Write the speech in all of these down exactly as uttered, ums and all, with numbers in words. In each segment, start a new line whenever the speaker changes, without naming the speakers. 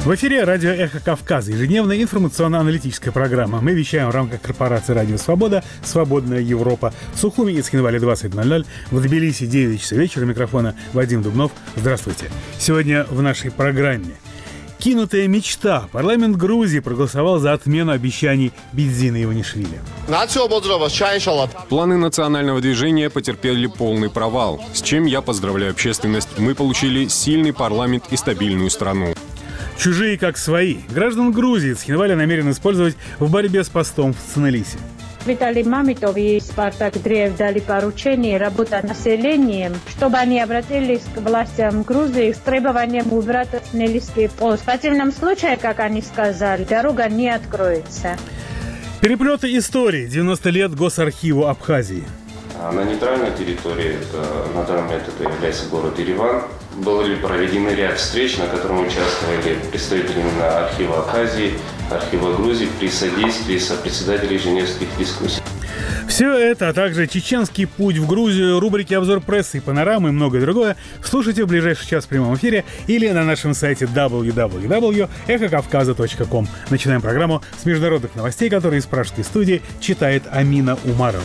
В эфире радио «Эхо Кавказа», ежедневная информационно-аналитическая программа. Мы вещаем в рамках корпорации «Радио Свобода», «Свободная Европа». В Сухуми и Цхинвале двадцать ноль ноль, в Тбилиси девять часов вечера. Микрофона Вадим Дубнов. Здравствуйте. Сегодня в нашей программе. Кинутая мечта. Парламент Грузии проголосовал за отмену обещаний Бидзина Иванишвили.
Планы национального движения потерпели полный провал, с чем я поздравляю общественность. Мы получили сильный парламент и стабильную страну.
Чужие как свои. Граждан Грузии Цхинвале намерен использовать в борьбе с постом в Цхинвалисе.
Виталий Мамитов и Спартак Дреев дали поручение работать населением, чтобы они обратились к властям Грузии с требованием убрать Цхинвалийский пост. В противном случае, как они сказали, дорога не откроется.
Переплеты истории. девяносто лет Госархиву Абхазии.
На нейтральной территории, это, на данный момент это является город Ереван, были проведены ряд встреч, на которых участвовали представители архива Абхазии, архива Грузии при содействии сопредседателей женевских дискуссий.
Все это, а также чеченский путь в Грузию, рубрики «Обзор прессы» и «Панорамы» и многое другое слушайте в ближайший час в прямом эфире или на нашем сайте дабл ю дабл ю дабл ю точка эхо кавказа точка ком. Начинаем программу с международных новостей, которые из пражской студии читает Амина Умарова.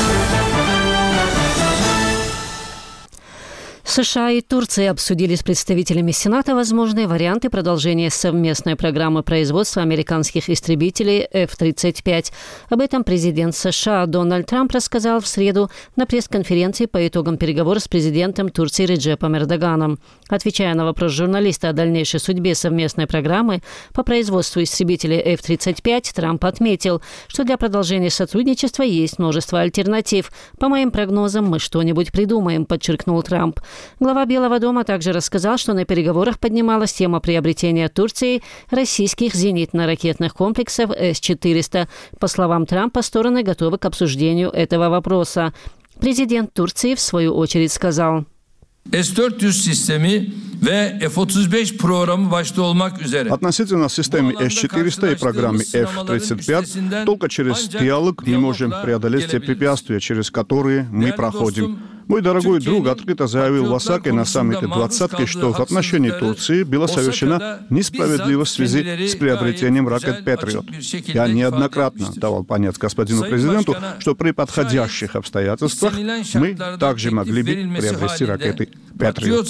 США и Турция обсудили с представителями Сената возможные варианты продолжения совместной программы производства американских истребителей эф тридцать пять. Об этом президент США Дональд Трамп рассказал в среду на пресс-конференции по итогам переговоров с президентом Турции Реджепом Эрдоганом. Отвечая на вопрос журналиста о дальнейшей судьбе совместной программы по производству истребителей эф тридцать пять, Трамп отметил, что для продолжения сотрудничества есть множество альтернатив. По моим прогнозам, мы что-нибудь придумаем, подчеркнул Трамп. Глава Белого дома также рассказал, что на переговорах поднималась тема приобретения Турцией российских зенитно-ракетных комплексов эс четыреста. По словам Трампа, стороны готовы к обсуждению этого вопроса. Президент Турции, в свою очередь, сказал:
эс четыреста системы ve эф тридцать пять программы başta olmak üzere.
Относительно системы эс четыреста и программы эф тридцать пять, только через диалог мы можем преодолеть те препятствия, через которые мы проходим. Мой дорогой друг открыто заявил в Осаке на саммите двадцатки, что в отношении Турции было совершено несправедливо в связи с приобретением ракет «Патриот». Я неоднократно давал понять господину президенту, что при подходящих обстоятельствах мы также могли бы приобрести ракеты «Патриот».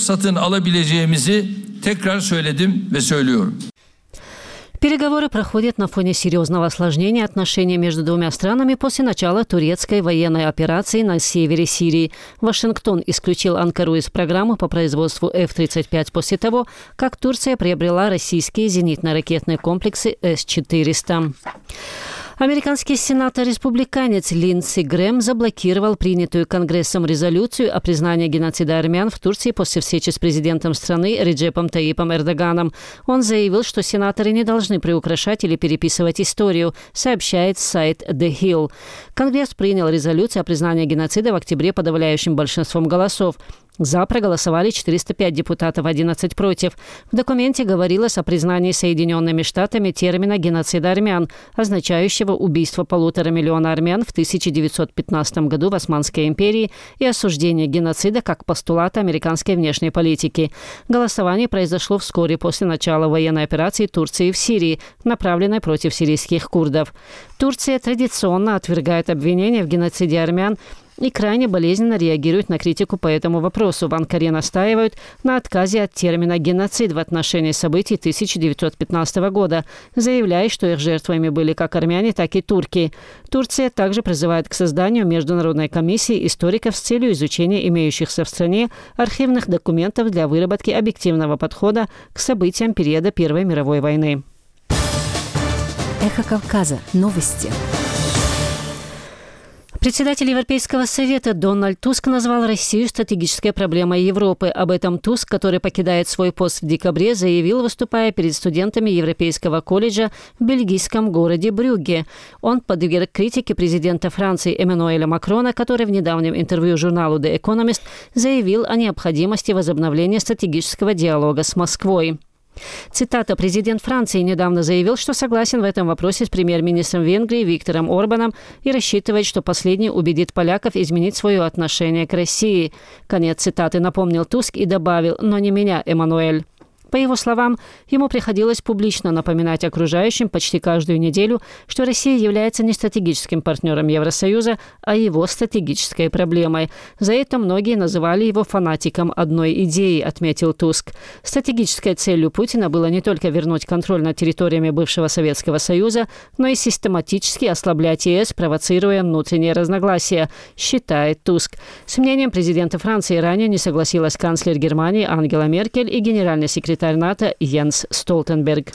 Переговоры проходят на фоне серьезного осложнения отношений между двумя странами после начала турецкой военной операции на севере Сирии. Вашингтон исключил Анкару из программы по производству эф тридцать пять после того, как Турция приобрела российские зенитно-ракетные комплексы эс четыреста. Американский сенатор-республиканец Линдси Грэм заблокировал принятую Конгрессом резолюцию о признании геноцида армян в Турции после встречи с президентом страны Реджепом Таyyипом Эрдоганом. Он заявил, что сенаторы не должны приукрашать или переписывать историю, сообщает сайт The Hill. Конгресс принял резолюцию о признании геноцида в октябре подавляющим большинством голосов. За проголосовали четыреста пять депутатов, одиннадцать против. В документе говорилось о признании Соединенными Штатами термина «геноцид армян», означающего убийство полутора миллиона армян в тысяча девятьсот пятнадцатом году в Османской империи и осуждение геноцида как постулата американской внешней политики. Голосование произошло вскоре после начала военной операции Турции в Сирии, направленной против сирийских курдов. Турция традиционно отвергает обвинения в геноциде армян и крайне болезненно реагирует на критику по этому вопросу. В Анкаре настаивают на отказе от термина «геноцид» в отношении событий тысяча девятьсот пятнадцатого года, заявляя, что их жертвами были как армяне, так и турки. Турция также призывает к созданию международной комиссии историков с целью изучения имеющихся в стране архивных документов для выработки объективного подхода к событиям периода Первой мировой войны.
Эхо Кавказа. Новости.
Председатель Европейского совета Дональд Туск назвал Россию стратегической проблемой Европы. Об этом Туск, который покидает свой пост в декабре, заявил, выступая перед студентами Европейского колледжа в бельгийском городе Брюгге. Он подверг критике президента Франции Эммануэля Макрона, который в недавнем интервью журналу The Economist заявил о необходимости возобновления стратегического диалога с Москвой. Цитата. Президент Франции недавно заявил, что согласен в этом вопросе с премьер-министром Венгрии Виктором Орбаном и рассчитывает, что последний убедит поляков изменить свое отношение к России. Конец цитаты, напомнил Туск и добавил: «Но не меня, Эммануэль». По его словам, ему приходилось публично напоминать окружающим почти каждую неделю, что Россия является не стратегическим партнером Евросоюза, а его стратегической проблемой. За это многие называли его фанатиком одной идеи, отметил Туск. Стратегической целью Путина было не только вернуть контроль над территориями бывшего Советского Союза, но и систематически ослаблять ЕС, провоцируя внутренние разногласия, считает Туск. С мнением президента Франции ранее не согласилась канцлер Германии Ангела Меркель и генеральный секретарь НАТО Йенс Столтенберг.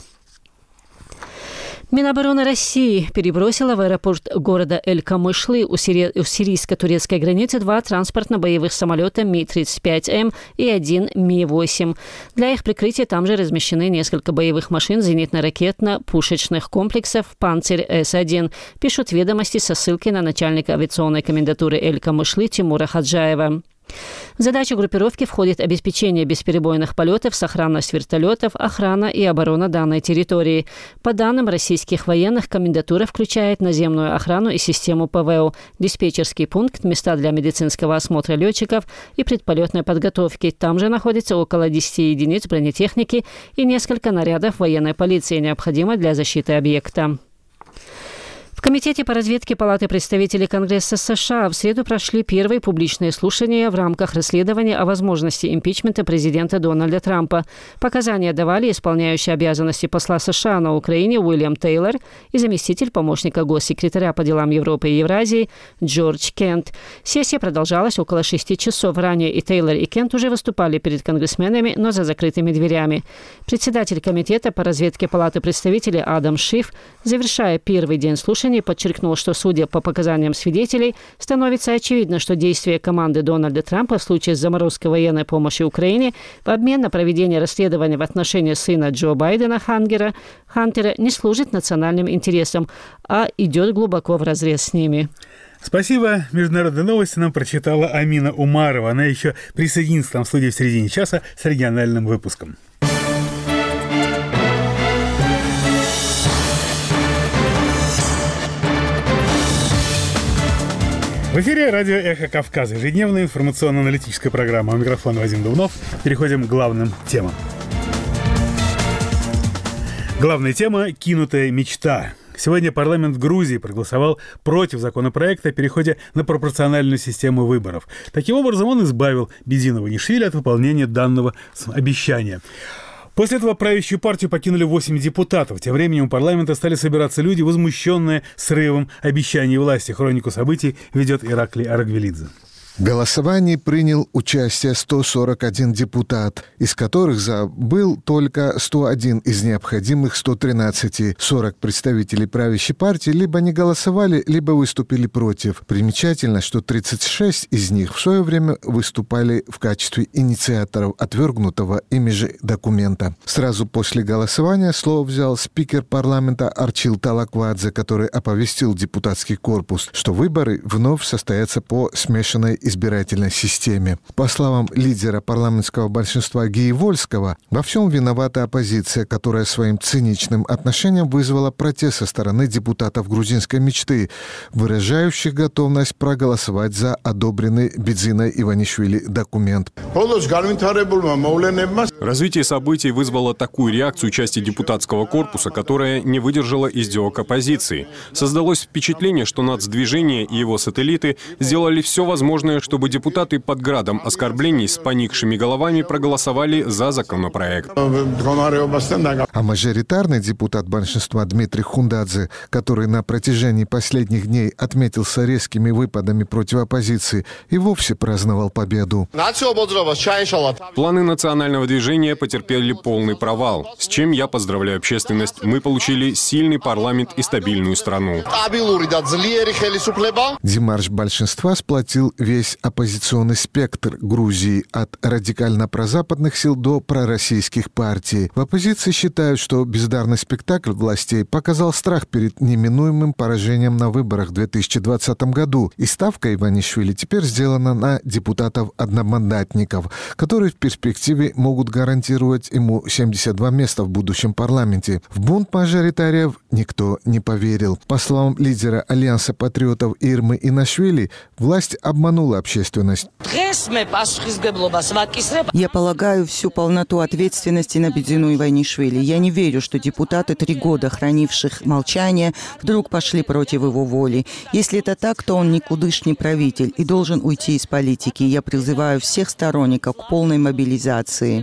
Минобороны России перебросила в аэропорт города Эль-Камышлы у, сири... у сирийско-турецкой границы два транспортно-боевых самолета Ми тридцать пять М и один Ми восемь. Для их прикрытия там же размещены несколько боевых машин зенитно-ракетно-пушечных комплексов «Панцирь С один», пишут «Ведомости» со ссылкой на начальника авиационной комендатуры Эль-Камышлы Тимура Хаджаева. В задачу группировки входит обеспечение бесперебойных полетов, сохранность вертолетов, охрана и оборона данной территории. По данным российских военных, комендатура включает наземную охрану и систему ПВО, диспетчерский пункт, места для медицинского осмотра летчиков и предполетной подготовки. Там же находится около десяти единиц бронетехники и несколько нарядов военной полиции, необходимых для защиты объекта. В Комитете по разведке Палаты представителей Конгресса США в среду прошли первые публичные слушания в рамках расследования о возможности импичмента президента Дональда Трампа. Показания давали исполняющий обязанности посла США на Украине Уильям Тейлор и заместитель помощника госсекретаря по делам Европы и Евразии Джордж Кент. Сессия продолжалась около шести часов. Ранее и Тейлор, и Кент уже выступали перед конгрессменами, но за закрытыми дверями. Председатель Комитета по разведке Палаты представителей Адам Шиф, завершая первый день слушаний, подчеркнул, что, судя по показаниям свидетелей, становится очевидно, что действия команды Дональда Трампа в случае с заморозкой военной помощи Украине в обмен на проведение расследования в отношении сына Джо Байдена Хантера, Хантера не служит национальным интересам, а идет глубоко вразрез с ними.
Спасибо. Международные новости нам прочитала Амина Умарова. Она еще присоединится там в студии в середине часа с региональным выпуском. В эфире радио «Эхо Кавказа», ежедневная информационно-аналитическая программа. У микрофона Вадим Дубнов. Переходим к главным темам. Главная тема – кинутая мечта. Сегодня парламент Грузии проголосовал против законопроекта о переходе на пропорциональную систему выборов. Таким образом, он избавил Бедзина Иванишвили от выполнения данного обещания. После этого правящую партию покинули восемь депутатов. Тем временем у парламента стали собираться люди, возмущенные срывом обещаний власти. Хронику событий ведет Ираклий Арагвелидзе.
В голосовании принял участие сто сорок один депутат, из которых за был только сто один из необходимых ста тринадцати. сорок представителей правящей партии либо не голосовали, либо выступили против. Примечательно, что тридцать шесть из них в свое время выступали в качестве инициаторов отвергнутого ими же документа. Сразу после голосования слово взял спикер парламента Арчил Талаквадзе, который оповестил депутатский корпус, что выборы вновь состоятся по смешанной избирательной системе. По словам лидера парламентского большинства Гии Вольского, во всем виновата оппозиция, которая своим циничным отношением вызвала протест со стороны депутатов грузинской мечты, выражающих готовность проголосовать за одобренный Бедзиной Иванишвили документ.
Развитие событий вызвало такую реакцию части депутатского корпуса, которая не выдержала издевок оппозиции. Создалось впечатление, что нацдвижение и его сателлиты сделали все возможное, чтобы депутаты под градом оскорблений с поникшими головами проголосовали за законопроект.
А мажоритарный депутат большинства Дмитрий Хундадзе, который на протяжении последних дней отметился резкими выпадами против оппозиции, и вовсе праздновал победу.
Планы национального движения потерпели полный провал, с чем я поздравляю общественность. Мы получили сильный парламент и стабильную страну.
Демарш большинства сплотил весь оппозиционный спектр Грузии от радикально-прозападных сил до пророссийских партий. В оппозиции считают, что бездарный спектакль властей показал страх перед неминуемым поражением на выборах в две тысячи двадцатом году, и ставка Иванишвили теперь сделана на депутатов-одномандатников, которые в перспективе могут гарантировать ему семьдесят два места в будущем парламенте. В бунт мажоритариев никто не поверил. По словам лидера Альянса патриотов Ирмы Инашвили, власть обманула встряхнуло общественность.
Я полагаю всю полноту ответственности на Бедзину Иванишвили. Я не верю, что депутаты, три года хранивших молчание, вдруг пошли против его воли. Если это так, то он никудышний правитель и должен уйти из политики. Я призываю всех сторонников к полной мобилизации.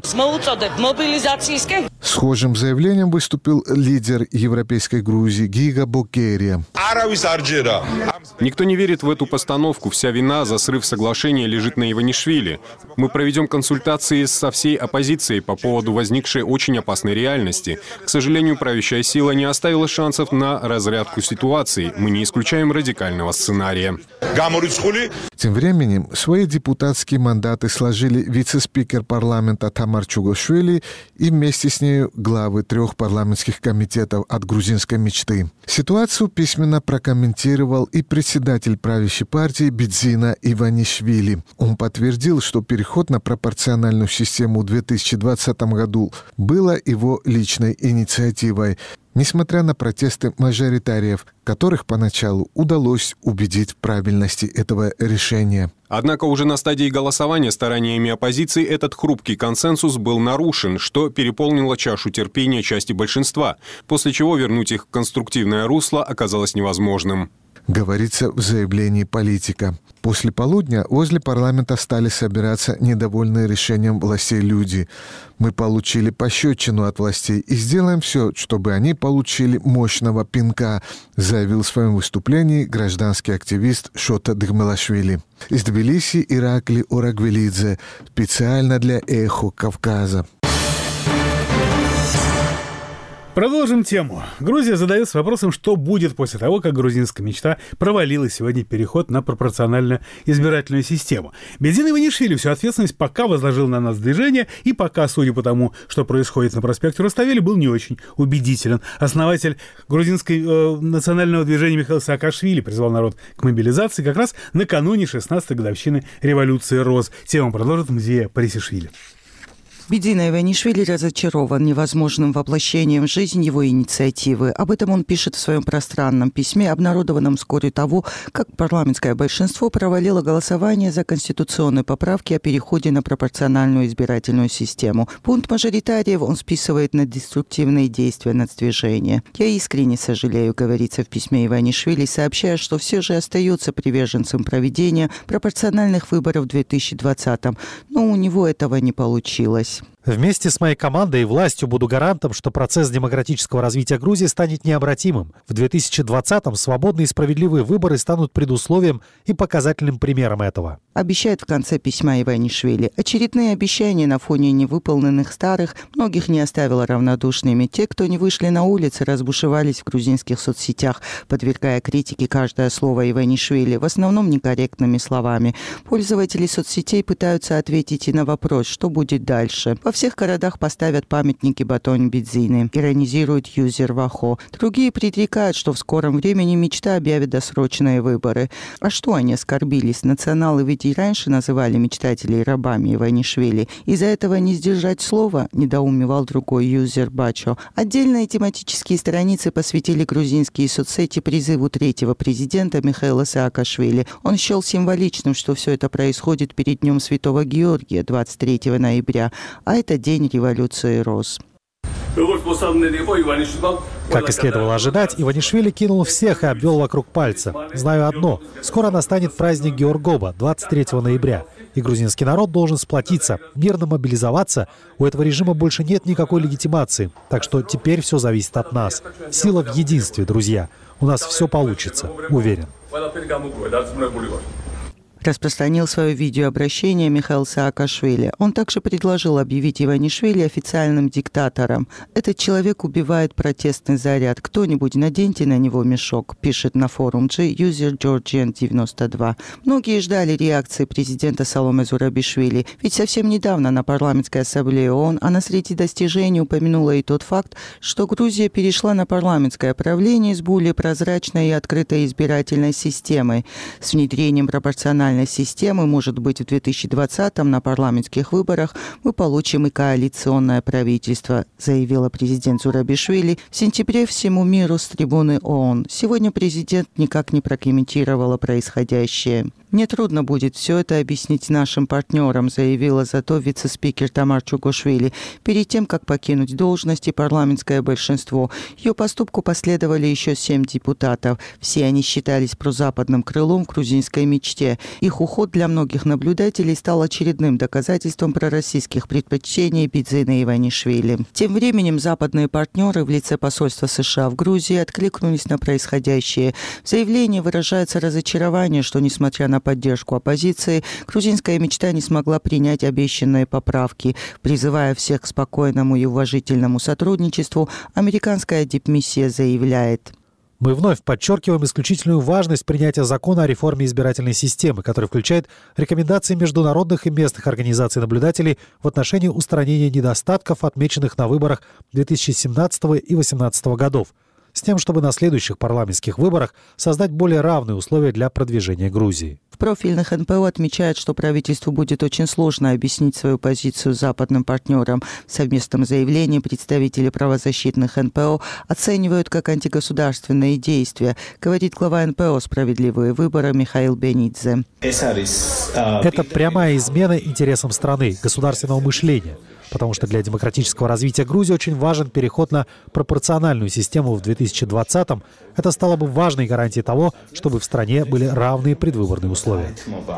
Схожим заявлением выступил лидер европейской Грузии Гига Бокерия.
Никто не верит в эту постановку. Вся вина за срыв соглашения лежит на Иванишвили. Мы проведем консультации со всей оппозицией по поводу возникшей очень опасной реальности. К сожалению, правящая сила не оставила шансов на разрядку ситуации. Мы не исключаем радикального сценария.
Тем временем свои депутатские мандаты сложили вице-спикер парламента Тамар Чугошвили и вместе с нею главы трех парламентских комитетов от грузинской мечты. Ситуацию письменно прокомментировал и председатель правящей партии Бедзина Иванишвили. Он подтвердил, что переход на пропорциональную систему в две тысячи двадцатом году было его личной инициативой, несмотря на протесты мажоритариев, которых поначалу удалось убедить в правильности этого решения.
Однако уже на стадии голосования стараниями оппозиции этот хрупкий консенсус был нарушен, что переполнило чашу терпения части большинства, после чего вернуть их в конструктивное русло оказалось невозможным.
Говорится в заявлении политика. После полудня возле парламента стали собираться недовольные решением властей люди. Мы получили пощечину от властей и сделаем все, чтобы они получили мощного пинка, заявил в своем выступлении гражданский активист Шота Дыгмелашвили. Из Тбилиси Иракли Орагвелидзе, специально для «Эхо Кавказа».
Продолжим тему. Грузия задается вопросом, что будет после того, как грузинская мечта провалила сегодня переход на пропорциональную избирательную систему. Бедзин Иванишвили всю ответственность пока возложил на нас движение, и пока, судя по тому, что происходит на проспекте Руставели, был не очень убедителен. Основатель грузинской э, национального движения Михаил Саакашвили призвал народ к мобилизации как раз накануне шестнадцатой годовщины революции роз. Тему продолжит Мзия Парисишвили.
Бедзина Иванишвили разочарован невозможным воплощением в жизнь его инициативы. Об этом он пишет в своем пространном письме, обнародованном вскоре того, как парламентское большинство провалило голосование за конституционные поправки о переходе на пропорциональную избирательную систему. Пункт мажоритариев он списывает на деструктивные действия нацдвижения. «Я искренне сожалею», говорится в письме Иванишвили, сообщая, что все же остается приверженцем проведения пропорциональных выборов в две тысячи двадцатом, но у него этого не получилось.
Вместе с моей командой и властью буду гарантом, что процесс демократического развития Грузии станет необратимым. В две тысячи двадцатом свободные и справедливые выборы станут предусловием и показательным примером этого.
Обещает в конце письма Иванишвили. Очередные обещания на фоне невыполненных старых многих не оставило равнодушными. Те, кто не вышли на улицы, разбушевались в грузинских соцсетях, подвергая критике каждое слово Иванишвили, в основном некорректными словами. Пользователи соцсетей пытаются ответить и на вопрос, что будет дальше. Во всех городах поставят памятники Батонь Бедзины, иронизирует юзер Вахо. Другие предрекают, что в скором времени мечта объявит досрочные выборы. А что они оскорбились? Националы ведь и раньше называли мечтателей рабами Иванишвили. Из-за этого не сдержать слова, недоумевал другой юзер Бачо. Отдельные тематические страницы посвятили грузинские соцсети призыву третьего президента Михаила Саакашвили. Он счел символичным, что все это происходит перед Днем Святого Георгия, двадцать третьего ноября, а это день революции роз.
Как и следовало ожидать, Иванишвили кинул всех и обвел вокруг пальца. Знаю одно. Скоро настанет праздник Георгоба, двадцать третьего ноября. И грузинский народ должен сплотиться, мирно мобилизоваться. У этого режима больше нет никакой легитимации. Так что теперь все зависит от нас. Сила в единстве, друзья. У нас все получится, уверен.
Распространил свое видеообращение Михаил Саакашвили. Он также предложил объявить Иванишвили официальным диктатором. «Этот человек убивает протестный заряд. Кто-нибудь наденьте на него мешок», пишет на форум G юзер Georgian девяносто два. Многие ждали реакции президента Саломе Зурабишвили, ведь совсем недавно на парламентской ассамблее ООН она среди достижений упомянула и тот факт, что Грузия перешла на парламентское правление с более прозрачной и открытой избирательной системой. С внедрением пропорциональной системы, может быть, в две тысячи двадцатом на парламентских выборах мы получим и коалиционное правительство, заявила президент Зурабишвили в сентябре всему миру с трибуны ООН. Сегодня президент никак не прокомментировала происходящее. Мне трудно будет все это объяснить нашим партнерам, заявила зато вице-спикер Тамар Чугошвили перед тем, как покинуть должность и парламентское большинство. Ее поступку последовали еще семь депутатов. Все они считались прозападным крылом в грузинской мечте. Их уход для многих наблюдателей стал очередным доказательством пророссийских предпочтений Бидзина Иванишвили. Тем временем западные партнеры в лице посольства США в Грузии откликнулись на происходящее. В заявлении выражается разочарование, что, несмотря на поддержку оппозиции, грузинская мечта не смогла принять обещанные поправки. Призывая всех к спокойному и уважительному сотрудничеству, американская дипмиссия заявляет:
мы вновь подчеркиваем исключительную важность принятия закона о реформе избирательной системы, который включает рекомендации международных и местных организаций наблюдателей в отношении устранения недостатков, отмеченных на выборах две тысячи семнадцатого и две тысячи восемнадцатого годов, с тем, чтобы на следующих парламентских выборах создать более равные условия для продвижения Грузии.
В профильных эн пэ о отмечают, что правительству будет очень сложно объяснить свою позицию западным партнерам. В совместном заявлении представители правозащитных эн пэ о оценивают как антигосударственные действия, говорит глава эн пэ о «Справедливые выборы» Михаил Бенидзе.
Это прямая измена интересам страны, государственного мышления. Потому что для демократического развития Грузии очень важен переход на пропорциональную систему в две тысячи двадцатом. Это стало бы важной гарантией того, чтобы в стране были равные предвыборные условия.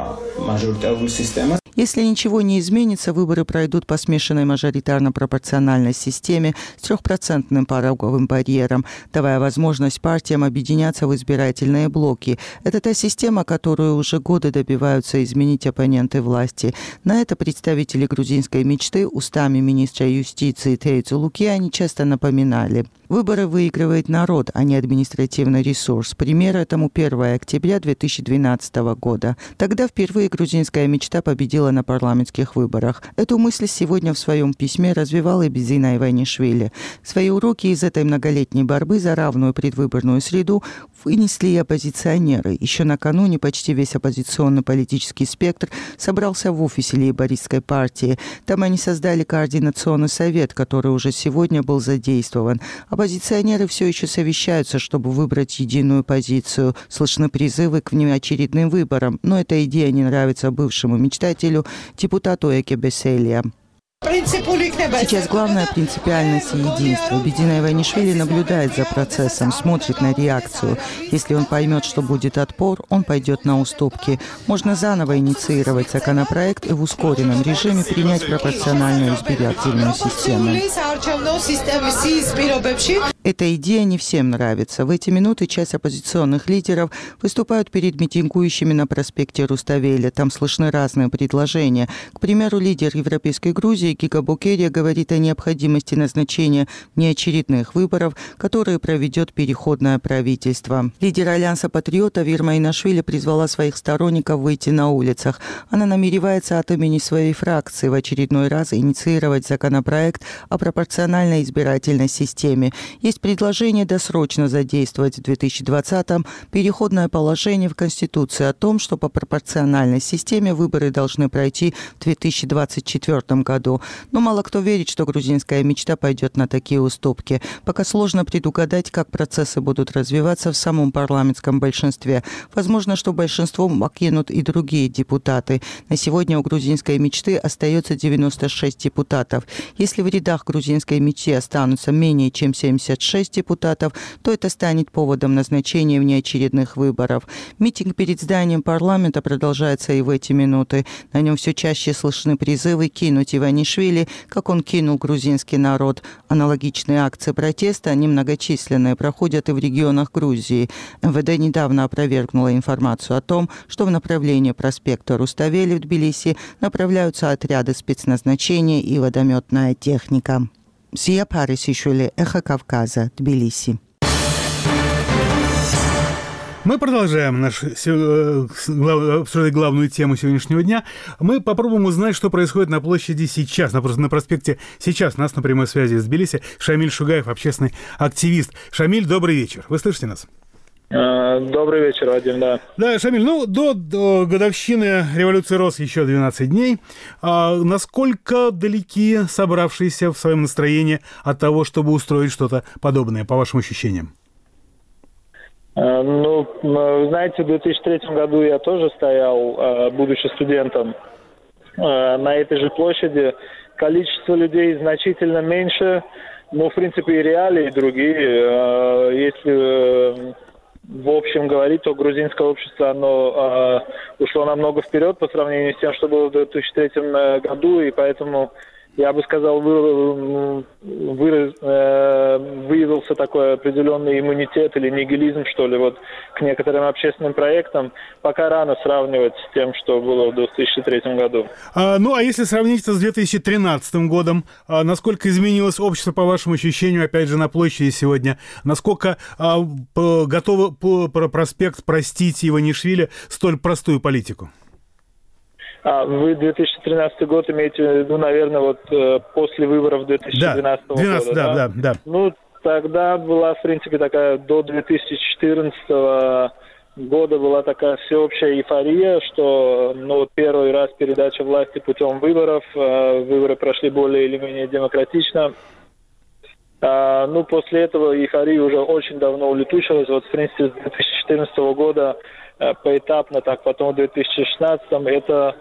Если ничего не изменится, выборы пройдут по смешанной мажоритарно-пропорциональной системе с трехпроцентным пороговым барьером, давая возможность партиям объединяться в избирательные блоки. Это та система, которую уже годы добиваются изменить оппоненты власти. На это представители грузинской мечты устами министра юстиции Тейцу Лукиани часто напоминали. Выборы выигрывает народ, а не административный ресурс. Пример этому первого октября две тысячи двенадцатого года. Тогда впервые грузинская мечта победила на парламентских выборах. Эту мысль сегодня в своем письме развивал и Бидзина Иванишвили. Свои уроки из этой многолетней борьбы за равную предвыборную среду вынесли и оппозиционеры. Еще накануне почти весь оппозиционный политический спектр собрался в офисе лейбористской партии. Там они создали координационный совет, который уже сегодня был задействован. Оппозиционеры все еще совещаются, чтобы выбрать единую позицию. Слышны призывы к внеочередным выборам, но эта идея не нравится бывшему мечтателю, депутату Эке Беселия. Сейчас главное – принципиальность и единство. Бидзина Иванишвили наблюдает за процессом, смотрит на реакцию. Если он поймет, что будет отпор, он пойдет на уступки. Можно заново инициировать законопроект и в ускоренном режиме принять пропорциональную избирательную систему. Эта идея не всем нравится. В эти минуты часть оппозиционных лидеров выступают перед митингующими на проспекте Руставеля. Там слышны разные предложения. К примеру, лидер Европейской Грузии Гига Букерия говорит о необходимости назначения неочередных выборов, которые проведет переходное правительство. Лидер Альянса патриотов Ирма Инашвили призвала своих сторонников выйти на улицах. Она намеревается от имени своей фракции в очередной раз инициировать законопроект о пропорциональной избирательной системе. Есть предложение досрочно задействовать в две тысячи двадцатом переходное положение в Конституции о том, что по пропорциональной системе выборы должны пройти в две тысячи двадцать четвёртом году. Но мало кто верит, что грузинская мечта пойдет на такие уступки. Пока сложно предугадать, как процессы будут развиваться в самом парламентском большинстве. Возможно, что большинством покинут и другие депутаты. На сегодня у грузинской мечты остается девяносто шесть депутатов. Если в рядах грузинской мечты останутся менее чем семьдесят шесть депутатов, то это станет поводом назначения внеочередных выборов. Митинг перед зданием парламента продолжается и в эти минуты. На нем все чаще слышны призывы кинуть Иванишвили, как он кинул грузинский народ. Аналогичные акции протеста, немногочисленные, проходят и в регионах Грузии. эм вэ дэ недавно опровергнула информацию о том, что в направлении проспекта Руставели в Тбилиси направляются отряды спецназначения и водометная техника. Зия Парисишвили, Эхо Кавказа, Тбилиси.
Мы продолжаем наш, обсуждать главную тему сегодняшнего дня. Мы попробуем узнать, что происходит на площади сейчас, на, на проспекте сейчас. У нас на прямой связи из Тбилиси Шамиль Шугаев, общественный активист. Шамиль, добрый вечер. Вы слышите нас?
Добрый вечер, Вадим, да.
Да, Шамиль, ну, до, до годовщины революции РОС еще двенадцать дней. А насколько далеки собравшиеся в своем настроении от того, чтобы устроить что-то подобное, по вашим ощущениям?
Ну, знаете, в две тысячи третьем году я тоже стоял, будучи студентом, на этой же площади. Количество людей значительно меньше, но, в принципе, и реалии другие. Если в общем говорить, то грузинское общество, оно ушло намного вперед по сравнению с тем, что было в две тысячи третьем году, и поэтому... Я бы сказал, вы, вы, э, выявился такой определенный иммунитет или нигилизм, что ли, вот к некоторым общественным проектам. Пока рано сравнивать с тем, что было в две тысячи третьем году.
А, ну, а если сравнить это с две тысячи тринадцатым годом, а, насколько изменилось общество, по вашему ощущению, опять же, на площади сегодня? Насколько а, по, готовы по, по проспект простить Иванишвили столь простую политику?
А, вы две тысячи тринадцатый год имеете в виду, наверное, вот э, после выборов две тысячи двенадцатого
да, двенадцатый,
года,
да?
Да,
да, да.
Ну, тогда была, в принципе, такая, до две тысячи четырнадцатого года была такая всеобщая эйфория, что, ну, вот первый раз передача власти путем выборов, э, выборы прошли более или менее демократично. А, ну, после этого эйфория уже очень давно улетучилась. Вот, в принципе, с две тысячи четырнадцатого года э, поэтапно, так, потом в две тысячи шестнадцатом это...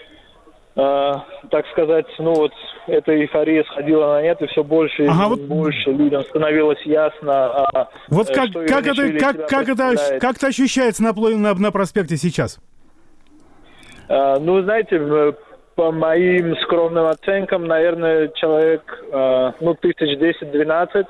Uh, так сказать, ну вот эта эйфория сходила на нет, и все больше
ага,
и
вот...
больше людям становилось ясно, а,
вот как,
что
как, это, как, как, это, как это ощущается на, на, на проспекте сейчас?
Uh, ну, знаете, по моим скромным оценкам, наверное, человек, uh, ну, тысяч десять-двенадцать,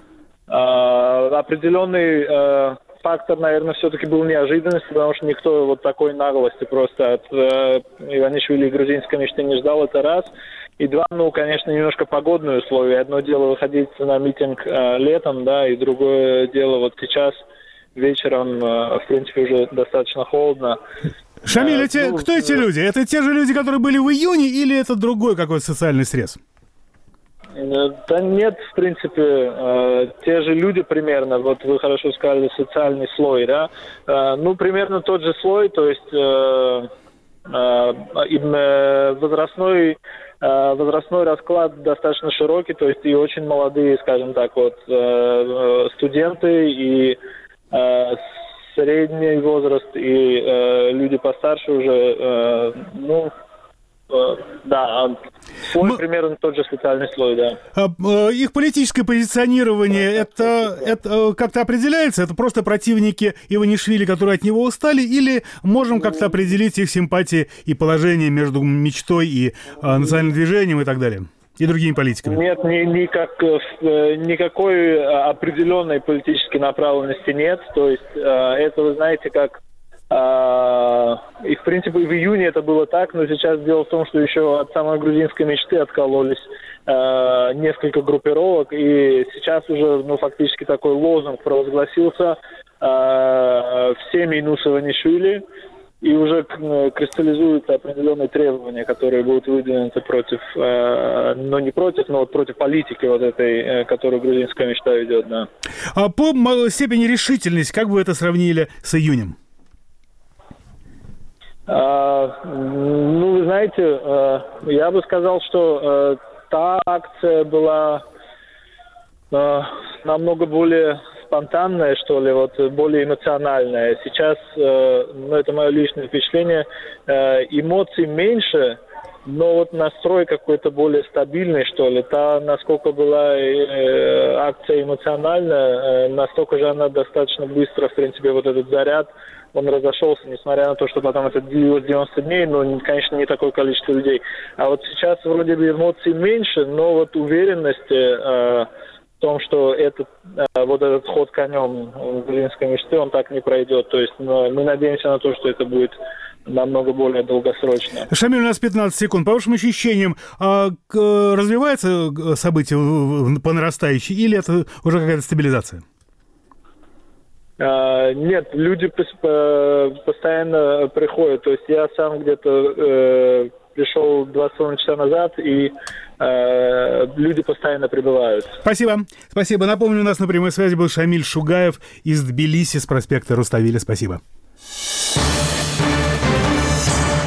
uh, определенный... Uh, фактор, наверное, все-таки был неожиданностью, потому что никто вот такой наглости просто от э, Иванишвили и грузинской мечты не ждал, это раз. И два, ну, конечно, немножко погодные условия. Одно дело выходить на митинг э, летом, да, и другое дело вот сейчас вечером, э, в принципе, уже достаточно холодно.
Шамиль, а те, ну, кто эти люди? Это те же люди, которые были в июне, или это другой какой-то социальный срез?
Да нет, в принципе, э, те же люди примерно, вот вы хорошо сказали, социальный слой, да, э, ну, примерно тот же слой, то есть э, э, возрастной, э, возрастной расклад достаточно широкий, то есть и очень молодые, скажем так, вот, э, студенты, и э, средний возраст, и э, люди постарше уже, э, ну... Да, слой Мы... примерно тот же социальный слой, да.
Их политическое позиционирование, это, это как-то определяется? Это просто противники Иванишвили, которые от него устали? Или можем как-то определить их симпатии и положение между мечтой и а, национальным движением и так далее? И другими политиками?
Нет, ни, никак, никакой определенной политической направленности нет. То есть это, вы знаете, как... Uh, и, в принципе, в июне это было так, но сейчас дело в том, что еще от самой грузинской мечты откололись uh, несколько группировок, и сейчас уже, ну, фактически такой лозунг провозгласился uh, «Все минус Иванишвили», и уже кристаллизуются определенные требования, которые будут выдвинуты против, uh, ну, не против, но вот против политики вот этой, которую грузинская мечта ведет, да.
А по степени решительности, как бы вы это сравнили с июнем?
Uh, ну, вы знаете, uh, я бы сказал, что uh, та акция была uh, намного более спонтанная, что ли, вот, более эмоциональная. Сейчас, uh, ну, это мое личное впечатление, uh, эмоций меньше, но вот настрой какой-то более стабильный, что ли. Та, насколько была э, акция эмоциональная, э, настолько же она достаточно быстро, в принципе, вот этот заряд, он разошелся, несмотря на то, что потом это длилось девяносто дней, но, конечно, не такое количество людей. А вот сейчас вроде бы эмоций меньше, но вот уверенности э, в том, что этот, э, вот этот ход конем грузинской мечты, он так не пройдет. То есть ну, мы надеемся на то, что это будет намного более долгосрочно.
Шамиль, у нас пятнадцать секунд. По вашим ощущениям, а, к, развивается событие по нарастающей, или это уже какая-то стабилизация?
А, нет, люди постоянно приходят. То есть я сам где-то э, пришел два с половиной часа назад, и э, люди постоянно прибывают.
Спасибо. Спасибо. Напомню, у нас на прямой связи был Шамиль Шугаев из Тбилиси с проспекта Руставели. Спасибо.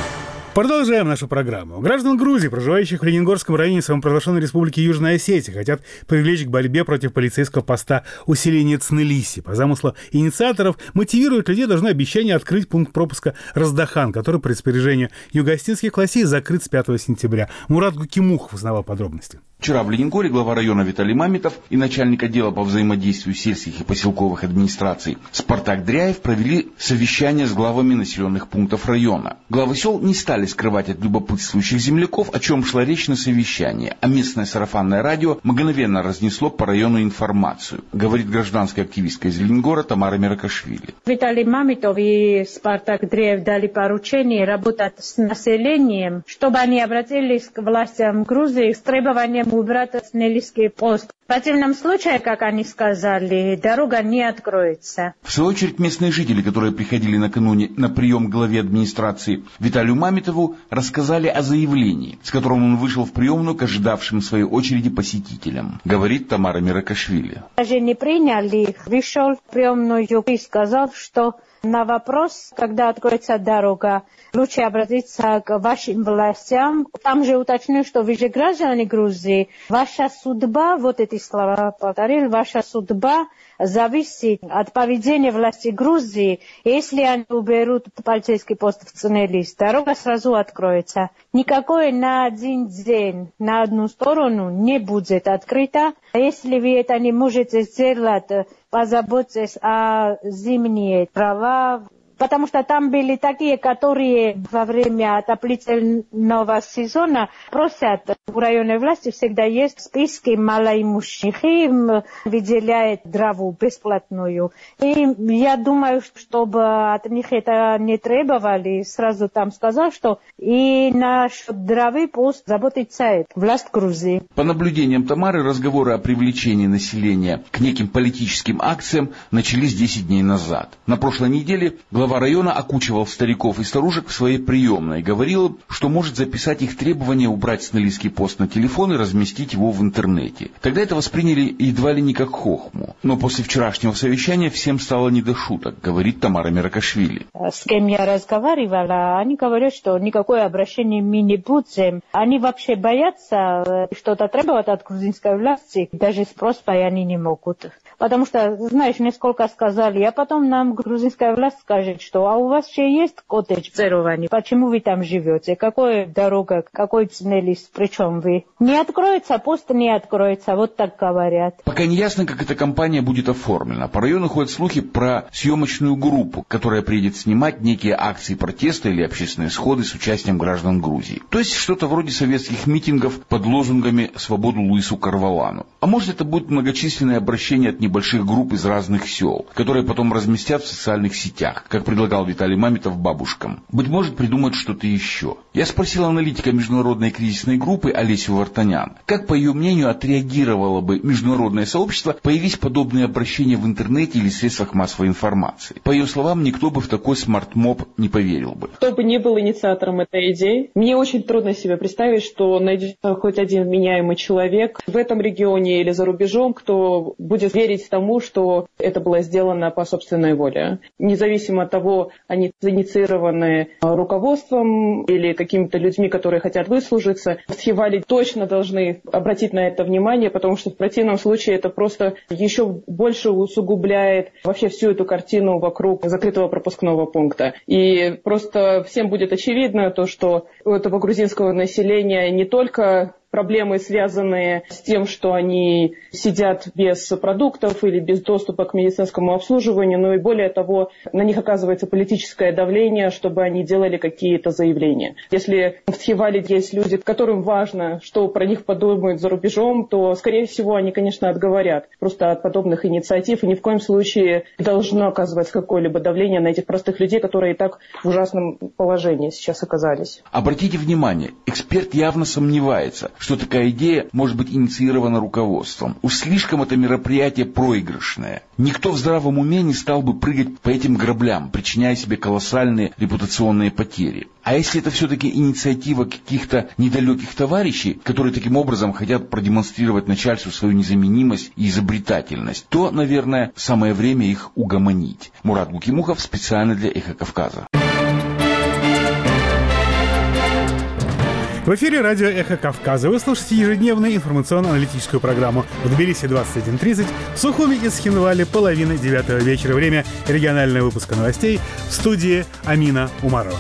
Продолжаем нашу программу. Граждан Грузии, проживающих в Ленингорском районе самопровозглашенной республики Южная Осетия, хотят привлечь к борьбе против полицейского поста усиления Цнелиси. По замыслу инициаторов, мотивируют людей должно обещание открыть пункт пропуска Раздахан, который по распоряжению югоостинских властей закрыт с пятого сентября. Мурат Гукимухов узнавал подробности.
Вчера в Ленингоре глава района Виталий Мамитов и начальник отдела по взаимодействию сельских и поселковых администраций Спартак Дряев провели совещание с главами населенных пунктов района. Главы сел не стали скрывать от любопытствующих земляков, о чем шла речь на совещании, а местное сарафанное радио мгновенно разнесло по району информацию, говорит гражданская активистка из Ленингора Тамара Миракашвили.
Виталий Мамитов и Спартак Дряев дали поручение работать с населением, чтобы они обратились к властям Грузии с требованием убрать Цнелисский пост. В противном случае, как они сказали, дорога не откроется.
В свою очередь, местные жители, которые приходили накануне на прием к главе администрации Виталию Мамитову, рассказали о заявлении, с которым он вышел в приемную к ожидавшим в своей очереди посетителям, говорит Тамара Миракашвили.
Даже не приняли их. Вышел в приемную и сказал, что на вопрос, когда откроется дорога, лучше обратиться к вашим властям. Там же уточнил, что вы же граждане Грузии. Ваша судьба, вот эти слова повторил, ваша судьба зависит от поведения власти Грузии. Если они уберут полицейский пост в Цнелис, дорога сразу откроется. Никакой на один день, на одну сторону не будет открыта. Если вы это не можете сделать, позаботьтесь о зимние права, потому что там были такие, которые во время отоплительного сезона просят, у районной власти всегда есть списки малоимущих, им выделяют траву бесплатную. И я думаю, чтобы от них это не требовали, сразу там сказал, что и насчет травы пусть заботится власть Грузии.
По наблюдениям Тамары, разговоры о привлечении населения к неким политическим акциям начались десять дней назад. На прошлой неделе глава района окучивал стариков и старушек в своей приемной, говорил, что может записать их требования убрать Цнелисский пост на телефон и разместить его в интернете. Тогда это восприняли едва ли не как хохму. Но после вчерашнего совещания всем стало не до шуток, говорит Тамара Миракашвили.
С кем я разговаривала, они говорят, что никакое обращение мы не будем. Они вообще боятся что-то требовать от грузинской власти, даже спросить они не могут. Потому что, знаешь, несколько сказали, а потом нам грузинская власть скажет, что а у вас же есть коттедж в Цероване, почему вы там живете, какая дорога, какой Цнелис, причем вы? Не откроется, пост не откроется, вот так говорят.
Пока не ясно, как эта кампания будет оформлена. По району ходят слухи про съемочную группу, которая приедет снимать некие акции протеста или общественные сходы с участием граждан Грузии. То есть что-то вроде советских митингов под лозунгами «Свободу Луису Карвалану». А может, это будет многочисленное обращение от небольших групп из разных сел, которые потом разместят в социальных сетях, как предлагал Виталий Мамитов бабушкам. Быть может, придумать что-то еще. Я спросил аналитика международной кризисной группы Олесю Вартанян, как, по ее мнению, отреагировало бы международное сообщество, появись подобные обращения в интернете или средствах массовой информации. По ее словам, никто бы в такой смарт-моб не поверил бы.
Кто бы ни был инициатором этой идеи, мне очень трудно себе представить, что найдется хоть один вменяемый человек в этом регионе или за рубежом, кто будет верить тому, что это было сделано по собственной воле. Независимо от того, они инициированы руководством или какими-то людьми, которые хотят выслужиться, Тхивали точно должны обратить на это внимание, потому что в противном случае это просто еще больше усугубляет вообще всю эту картину вокруг закрытого пропускного пункта. И просто всем будет очевидно то, что у этого грузинского населения не только проблемы, связанные с тем, что они сидят без продуктов или без доступа к медицинскому обслуживанию, но и более того, на них оказывается политическое давление, чтобы они делали какие-то заявления. Если в Тхивали есть люди, которым важно, что про них подумают за рубежом, то, скорее всего, они, конечно, отговорят просто от подобных инициатив, и ни в коем случае не должно оказывать какое-либо давление на этих простых людей, которые и так в ужасном положении сейчас оказались.
Обратите внимание, эксперт явно сомневается, что такая идея может быть инициирована руководством. Уж слишком это мероприятие проигрышное. Никто в здравом уме не стал бы прыгать по этим граблям, причиняя себе колоссальные репутационные потери. А если это все-таки инициатива каких-то недалеких товарищей, которые таким образом хотят продемонстрировать начальству свою незаменимость и изобретательность, то, наверное, самое время их угомонить. Мурат Гукимухов специально для Эхо Кавказа.
В эфире радио «Эхо Кавказа». Вы слушаете ежедневную информационно-аналитическую программу в Тбилиси двадцать один тридцать, в Сухуми и Схинвале половина девятого вечера. Время регионального выпуска новостей в студии Амина Умарова.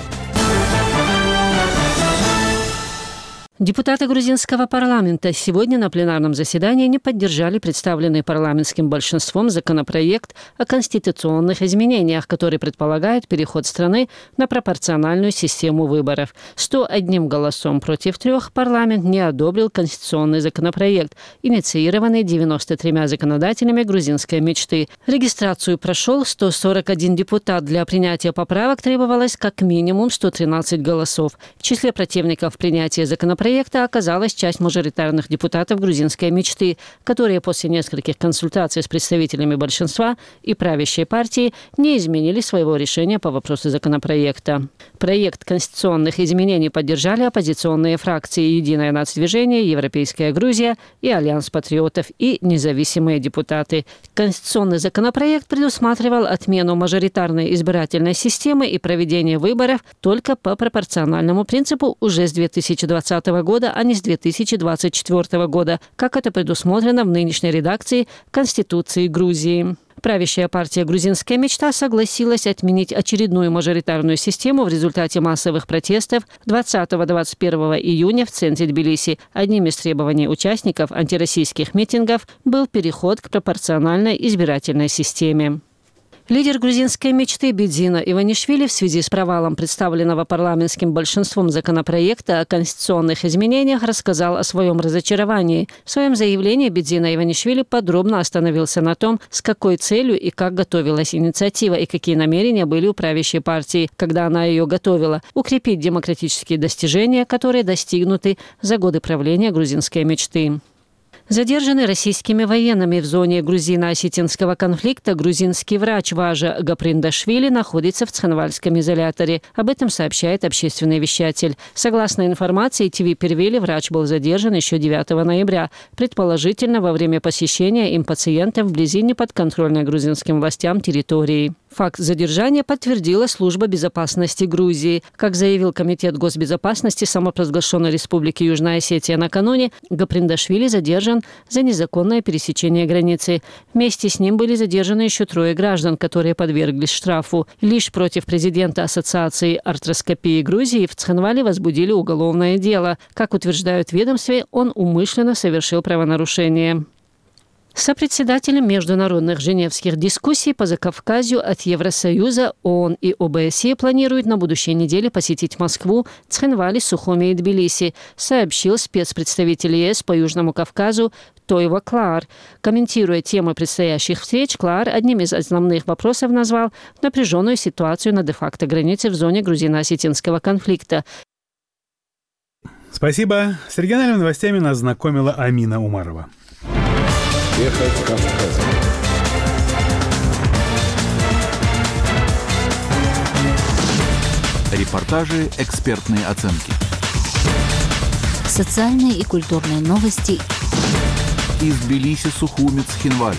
Депутаты грузинского парламента сегодня на пленарном заседании не поддержали представленный парламентским большинством законопроект о конституционных изменениях, который предполагает переход страны на пропорциональную систему выборов. сто одним голосом против трех парламент не одобрил конституционный законопроект, инициированный девяноста тремя законодателями грузинской мечты. Регистрацию прошел сто сорок один депутат. Для принятия поправок требовалось как минимум сто тринадцать голосов. В числе противников принятия законопроекта проекта оказалась часть мажоритарных депутатов грузинской мечты, которые после нескольких консультаций с представителями большинства и правящей партии не изменили своего решения по вопросу законопроекта. Проект конституционных изменений поддержали оппозиционные фракции «Единое нацдвижение», «Европейская Грузия» и «Альянс патриотов» и независимые депутаты. Конституционный законопроект предусматривал отмену мажоритарной избирательной системы и проведение выборов только по пропорциональному принципу уже с две тысячи двадцатого года, а не с две тысячи двадцать четвёртого года, как это предусмотрено в нынешней редакции Конституции Грузии. Правящая партия «Грузинская мечта» согласилась отменить очередную мажоритарную систему в результате массовых протестов двадцатого — двадцать первого июня в центре Тбилиси. Одним из требований участников антироссийских митингов был переход к пропорциональной избирательной системе. Лидер грузинской мечты Бедзина Иванишвили в связи с провалом представленного парламентским большинством законопроекта о конституционных изменениях рассказал о своем разочаровании. В своем заявлении Бедзина Иванишвили подробно остановился на том, с какой целью и как готовилась инициатива и какие намерения были у правящей партии, когда она ее готовила – укрепить демократические достижения, которые достигнуты за годы правления грузинской мечты. Задержанный российскими военными в зоне грузино-осетинского конфликта грузинский врач Важа Гаприндашвили находится в Цхинвальском изоляторе. Об этом сообщает общественный вещатель. Согласно информации ТВ Первили, врач был задержан еще девятого ноября, предположительно во время посещения им пациента вблизи неподконтрольной грузинским властям территории. Факт задержания подтвердила служба безопасности Грузии. Как заявил Комитет госбезопасности самопровозглашенной Республики Южная Осетия накануне, Гаприндашвили задержан за незаконное пересечение границы. Вместе с ним были задержаны еще трое граждан, которые подверглись штрафу. Лишь против президента Ассоциации артроскопии Грузии в Цхинвале возбудили уголовное дело. Как утверждают в ведомстве, он умышленно совершил правонарушение. Сопредседателем международных женевских дискуссий по Закавказью от Евросоюза, ООН и ОБСЕ планируют на будущей неделе посетить Москву, Цхинвали, Сухуми и Тбилиси, сообщил спецпредставитель ЕС по Южному Кавказу Тойво Клаар. Комментируя темы предстоящих встреч, Клаар одним из основных вопросов назвал напряженную ситуацию на де-факто границе в зоне грузино-осетинского конфликта.
Спасибо. С региональными новостями нас знакомила Амина Умарова.
Эхо Кавказа.
Репортажи, экспертные оценки.
Социальные и культурные новости.
Из Тбилиси, Сухуми, Цхинвали.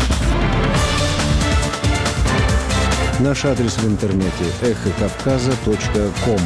Наш адрес в интернете эхо кавказа точка ком.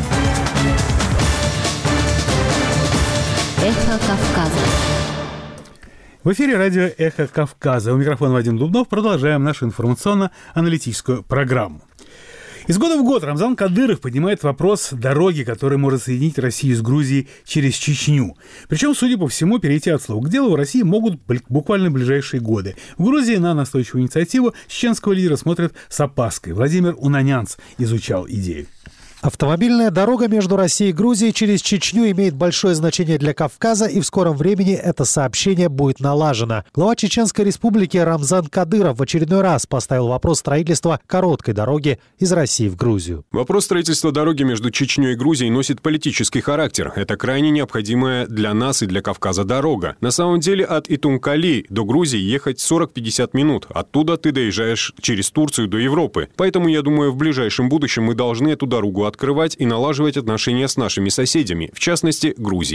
Эхо Кавказа.
В эфире радио «Эхо Кавказа». У микрофона Вадим Дубнов. Продолжаем нашу информационно-аналитическую программу. Из года в год Рамзан Кадыров поднимает вопрос дороги, которая может соединить Россию с Грузией через Чечню. Причем, судя по всему, перейти от слов к делу в России могут буквально в ближайшие годы. В Грузии на настойчивую инициативу чеченского лидера смотрят с опаской. Владимир Унанянц изучал идею.
Автомобильная дорога между Россией и Грузией через Чечню имеет большое значение для Кавказа, и в скором времени это сообщение будет налажено. Глава Чеченской республики Рамзан Кадыров в очередной раз поставил вопрос строительства короткой дороги из России в Грузию.
Вопрос строительства дороги между Чечней и Грузией носит политический характер. Это крайне необходимая для нас и для Кавказа дорога. На самом деле от Итункали до Грузии ехать сорок-пятьдесят минут. Оттуда ты доезжаешь через Турцию до Европы. Поэтому, я думаю, в ближайшем будущем мы должны эту дорогу открывать и налаживать отношения с нашими соседями, в частности, Грузией.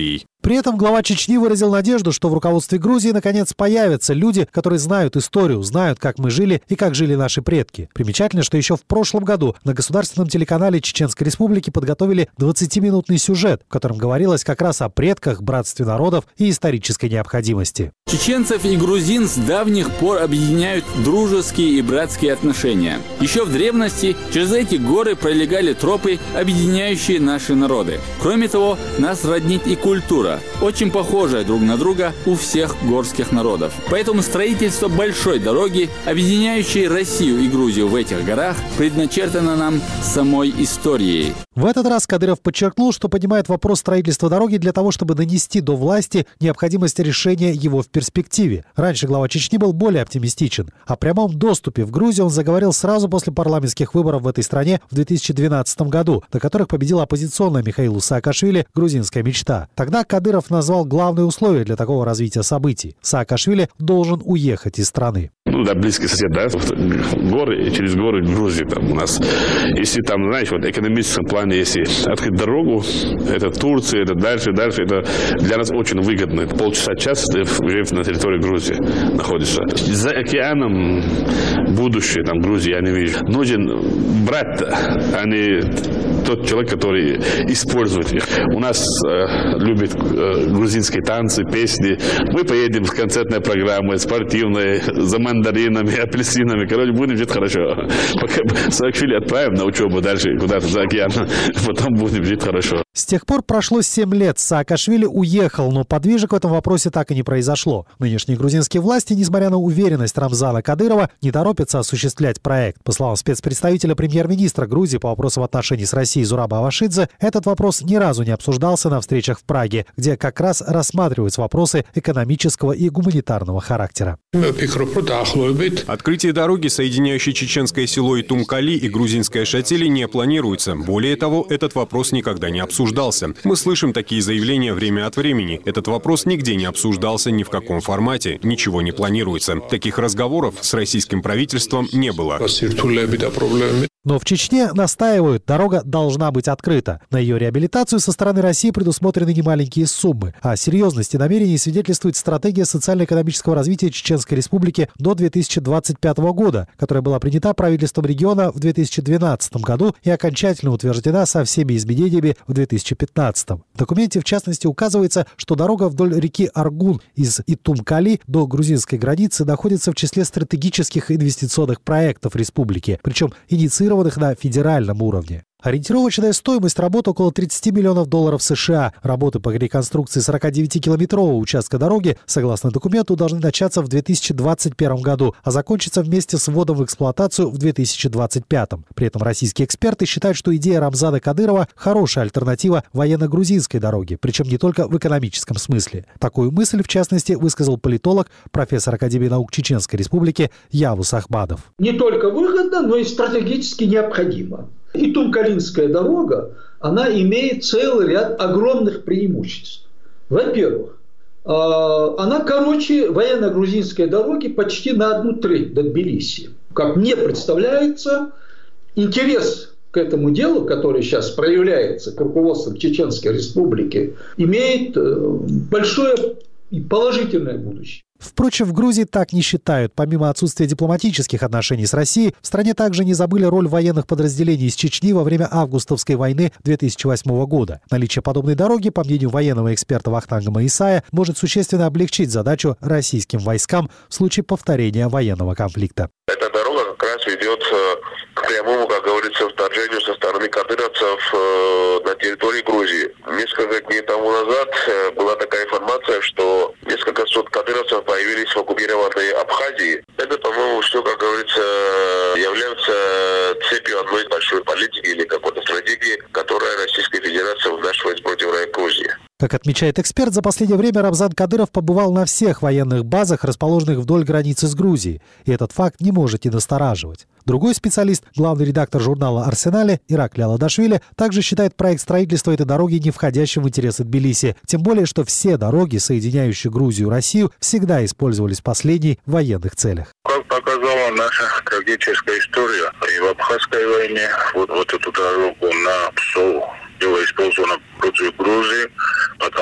При этом глава Чечни выразил надежду, что в руководстве Грузии наконец появятся люди, которые знают историю, знают, как мы жили и как жили наши предки. Примечательно, что еще в прошлом году на государственном телеканале Чеченской Республики подготовили двадцатиминутный сюжет, в котором говорилось как раз о предках, братстве народов и исторической необходимости.
Чеченцев и грузин с давних пор объединяют дружеские и братские отношения. Еще в древности через эти горы пролегали тропы, объединяющие наши народы. Кроме того, нас роднит и культура, очень похожая друг на друга у всех горских народов. Поэтому строительство большой дороги, объединяющей Россию и Грузию в этих горах, предначертано нам самой историей.
В этот раз Кадыров подчеркнул, что поднимает вопрос строительства дороги для того, чтобы донести до власти необходимость решения его в перспективе. Раньше глава Чечни был более оптимистичен. О прямом доступе в Грузию он заговорил сразу после парламентских выборов в этой стране в две тысячи двенадцатом году, на которых победила оппозиционная Михаилу Саакашвили «Грузинская мечта». Тогда Кадыров назвал главные условия для такого развития событий. Саакашвили должен уехать из страны.
Ну да, близкий сосед, да, горы, и через горы Грузии там у нас. Если там, знаешь, вот в экономическом плане, если открыть дорогу, это Турция, это дальше, дальше, это для нас очень выгодно. Это полчаса, час, ты уже на территории Грузии находишься. За океаном будущее там Грузии я не вижу. Нужен брат, а не тот человек, который использует их. У нас э, любят э, грузинские танцы, песни. Мы поедем в концертные программы, спортивные, за мандаринами, апельсинами. Короче, будем жить хорошо. Пока Саакашвили отправим на учебу дальше куда-то за океан, потом будем жить хорошо.
С тех пор прошло семь лет. Саакашвили уехал, но подвижек в этом вопросе так и не произошло. Нынешние грузинские власти, несмотря на уверенность Рамзана Кадырова, не торопятся осуществлять проект. По словам спецпредставителя премьер-министра Грузии по вопросам отношений с Россией Зураба Авашидзе, этот вопрос ни разу не обсуждался на встречах в Праге, где как раз рассматриваются вопросы экономического и гуманитарного характера.
Открытие дороги, соединяющей чеченское село Итумкали и грузинское Шатили, не планируется. Более того, этот вопрос никогда не обсуждался. Мы слышим такие заявления время от времени. Этот вопрос нигде не обсуждался, ни в каком формате. Ничего не планируется. Таких разговоров с российским правительством не было.
Но в Чечне настаивают, дорога должна быть открыта. На ее реабилитацию со стороны России предусмотрены немаленькие суммы. О серьезности намерений свидетельствует стратегия социально-экономического развития Чеченской Республики до две тысячи двадцать пятого года, которая была принята правительством региона в две тысячи двенадцатом году и окончательно утверждена со всеми изменениями в две тысячи пятнадцатом. В документе, в частности, указывается, что дорога вдоль реки Аргун из Итумкали до грузинской границы находится в числе стратегических инвестиционных проектов республики, причем инициирована на федеральном уровне. Ориентировочная стоимость работы около тридцать миллионов долларов США. Работы по реконструкции сорокадевятикилометрового участка дороги, согласно документу, должны начаться в две тысячи двадцать первом году, а закончиться вместе с вводом в эксплуатацию в две тысячи двадцать пятом. При этом российские эксперты считают, что идея Рамзана Кадырова – хорошая альтернатива военно-грузинской дороге, причем не только в экономическом смысле. Такую мысль, в частности, высказал политолог, профессор Академии наук Чеченской Республики Явус Ахмадов.
Не только выгодно, но и стратегически необходимо. Итумкалинская дорога, она имеет целый ряд огромных преимуществ. Во-первых, она короче военно-грузинской дороги почти на одну треть до Тбилиси. Как мне представляется, интерес к этому делу, который сейчас проявляется к руководству Чеченской Республики, имеет большое и положительное будущее.
Впрочем, в Грузии так не считают. Помимо отсутствия дипломатических отношений с Россией, в стране также не забыли роль военных подразделений из Чечни во время августовской войны две тысячи восьмого года. Наличие подобной дороги, по мнению военного эксперта Вахтанга Маисая, может существенно облегчить задачу российским войскам в случае повторения военного конфликта.
Эта дорога как раз ведет к прямому, как говорится, вторжению со стороны кадыровцев на территории Грузии. Несколько дней тому назад была такая информация, что несколько сот кадыровцев появились в оккупированной Абхазии. Это, по-моему, все, как говорится, является цепью одной большой политики или какой-то стратегии, которая Российская Федерация вынашивает против Грузии.
Как отмечает эксперт, за последнее время Рамзан Кадыров побывал на всех военных базах, расположенных вдоль границы с Грузией. И этот факт не может не настораживать. Другой специалист, главный редактор журнала «Арсенале» Иракли Аладашвили, также считает проект строительства этой дороги не входящим в интересы Тбилиси. Тем более, что все дороги, соединяющие Грузию и Россию, всегда использовались в последней в военных целях.
Как показала наша трагическая история, и в Абхазской войне вот, вот эту дорогу на Псову была использована против Грузии, потому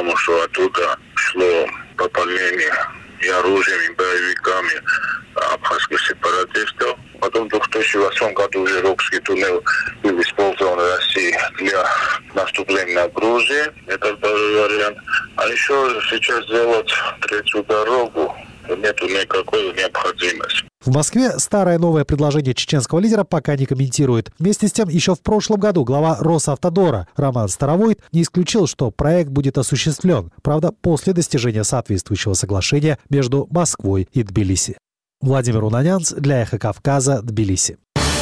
потому что оттуда шло пополнение и оружием, и боевиками абхазских сепаратистов. Потом в две тысячи восьмом году уже Рокский туннель был использован в России для наступления на Грузию. Это второй вариант. А еще сейчас делать третью дорогу нету никакой необходимости.
В Москве старое новое предложение чеченского лидера пока не комментирует. Вместе с тем, еще в прошлом году глава Росавтодора Роман Старовойт не исключил, что проект будет осуществлен. Правда, после достижения соответствующего соглашения между Москвой и Тбилиси. Владимир Унанянц для «Эхо Кавказа», Тбилиси.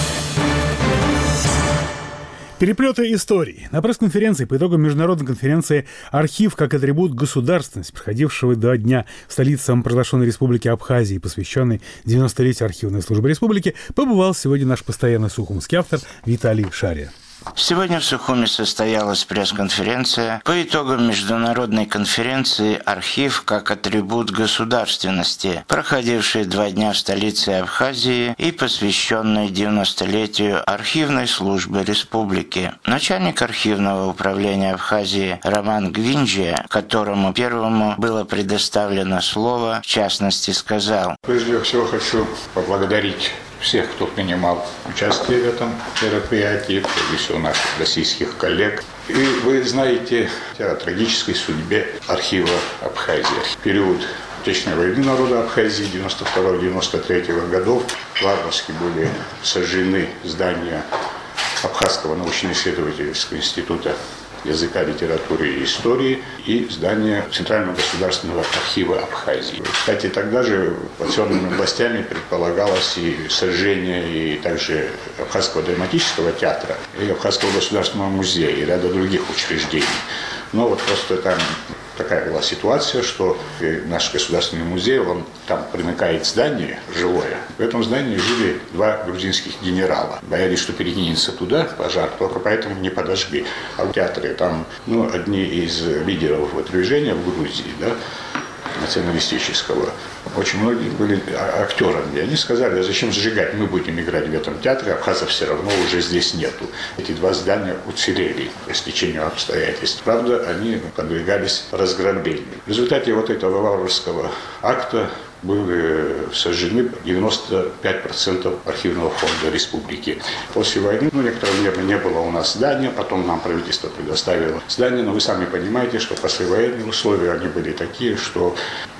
Переплеты историй. На пресс-конференции по итогам международной конференции «Архив как атрибут государственности», проходившего два дня в столице самопровозглашенной республики Абхазии, посвященной девяностолетию архивной службы республики, побывал сегодня наш постоянный сухумский автор Виталий Шария.
Сегодня в Сухуми состоялась пресс-конференция по итогам международной конференции «Архив как атрибут государственности», проходившей два дня в столице Абхазии и посвященной девяностолетию архивной службы республики. Начальник архивного управления Абхазии Роман Гвинджия, которому первому было предоставлено слово, в частности сказал:
«Прежде всего хочу поблагодарить всех, кто принимал участие в этом мероприятии, прежде всего наших российских коллег. И вы знаете о трагической судьбе архива Абхазии. В период Отечественной войны народа Абхазии девяносто второго — девяносто третьего годов варварски были сожжены здания Абхазского научно-исследовательского института языка, литературы и истории и здание Центрального государственного архива Абхазии. Кстати, тогда же оккупационными властями предполагалось и сожжение и также Абхазского драматического театра, и Абхазского государственного музея, и ряда других учреждений. Но вот просто там такая была ситуация, что наш государственный музей, он там примыкает здание жилое. В этом здании жили два грузинских генерала. Боялись, что перекинется туда пожар, только поэтому не подожгли. А в театре там ну, одни из лидеров движения в Грузии, да, националистического, очень многие были актерами. И они сказали: а зачем сжигать, мы будем играть в этом театре, абхазов все равно уже здесь нету. Эти два здания уцелели по стечению обстоятельств. Правда, они подвергались разграблению. В результате вот этого варварского акта были сожжены девяносто пять процентов архивного фонда республики. После войны, ну, некоторое время не было у нас здания, потом нам правительство предоставило здание, но вы сами понимаете, что послевоенные условия, они были такие, что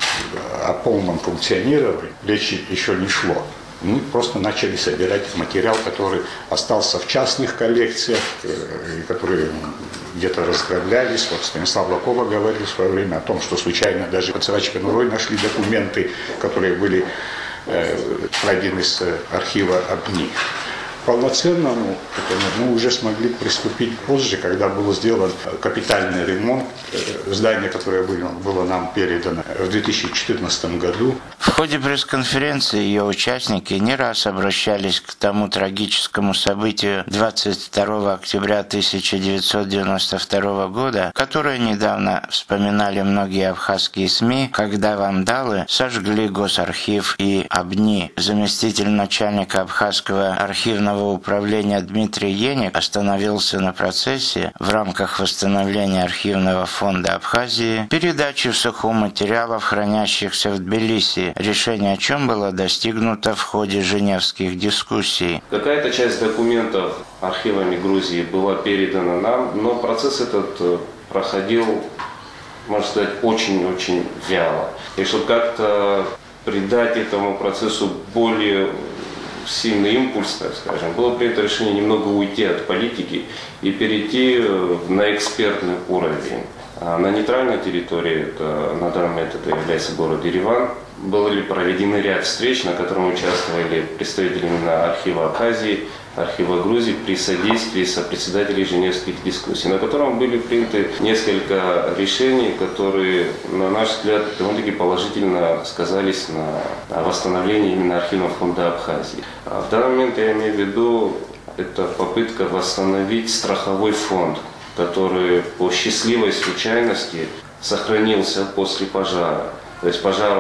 о полном функционировании речи еще не шло. Мы просто начали собирать материал, который остался в частных коллекциях, которые где-то разграблялись. Вот Станислав Лакова говорил в свое время о том, что случайно даже под Сарачкой-Нурой нашли документы, которые были э, пройдены с архива АБНИ. Полноценному мы уже смогли приступить позже, когда был сделан капитальный ремонт здания, которое было нам передано в две тысячи четырнадцатом году.
В ходе пресс-конференции ее участники не раз обращались к тому трагическому событию двадцать второго октября тысяча девятьсот девяносто второго года, которое недавно вспоминали многие абхазские СМИ, когда вандалы сожгли Госархив и АБНИ. Заместитель начальника Абхазского архивного управления Дмитрий Еник остановился на процессе в рамках восстановления архивного фонда Абхазии, передачи в Сухум материалов, хранящихся в Тбилиси, решение о чем было достигнуто в ходе женевских дискуссий.
Какая-то часть документов архивами Грузии была передана нам, но процесс этот проходил, можно сказать, очень-очень вяло. И чтобы как-то придать этому процессу более сильный импульс, так скажем, было принято решение немного уйти от политики и перейти на экспертный уровень. На нейтральной территории, это, на данный момент это является город Ереван, были проведены ряд встреч, на которых участвовали представители именно архива Абхазии, архива Грузии при содействии сопредседателей женевских дискуссий, на котором были приняты несколько решений, которые, на наш взгляд, довольно-таки положительно сказались на восстановлении именно архивного фонда Абхазии. А в данный момент я имею в виду, это попытка восстановить страховой фонд, который по счастливой случайности сохранился после пожара. То есть пожар он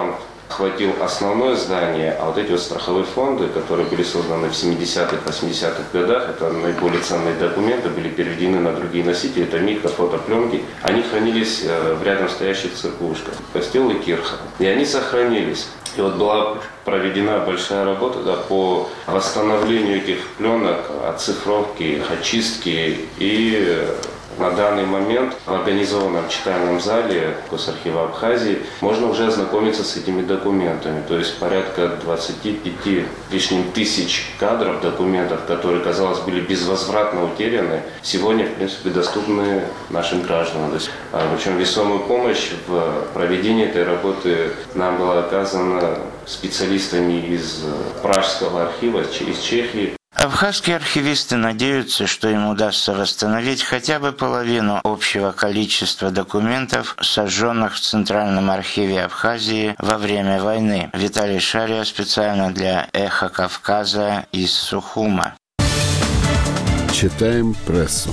хватил основное здание, а вот эти вот страховые фонды, которые были созданы в семидесятых, восьмидесятых годах, это наиболее ценные документы, были переведены на другие носители, это микро, фотопленки, они хранились в рядом стоящих церквушках, костел и кирха, и они сохранились. И вот была проведена большая работа да, по восстановлению этих пленок, оцифровке их, очистке. И на данный момент в организованном читальном зале Госархива Абхазии можно уже ознакомиться с этими документами. То есть порядка двадцати пяти лишним тысяч кадров, документов, которые, казалось, были безвозвратно утеряны, сегодня, в принципе, доступны нашим гражданам. То есть, причем весомую помощь в проведении этой работы нам была оказана специалистами из Пражского архива, из Чехии.
Абхазские архивисты надеются, что им удастся восстановить хотя бы половину общего количества документов, сожженных в Центральном архиве Абхазии во время войны. Виталий Шария специально для «Эхо Кавказа» из Сухума.
Читаем прессу.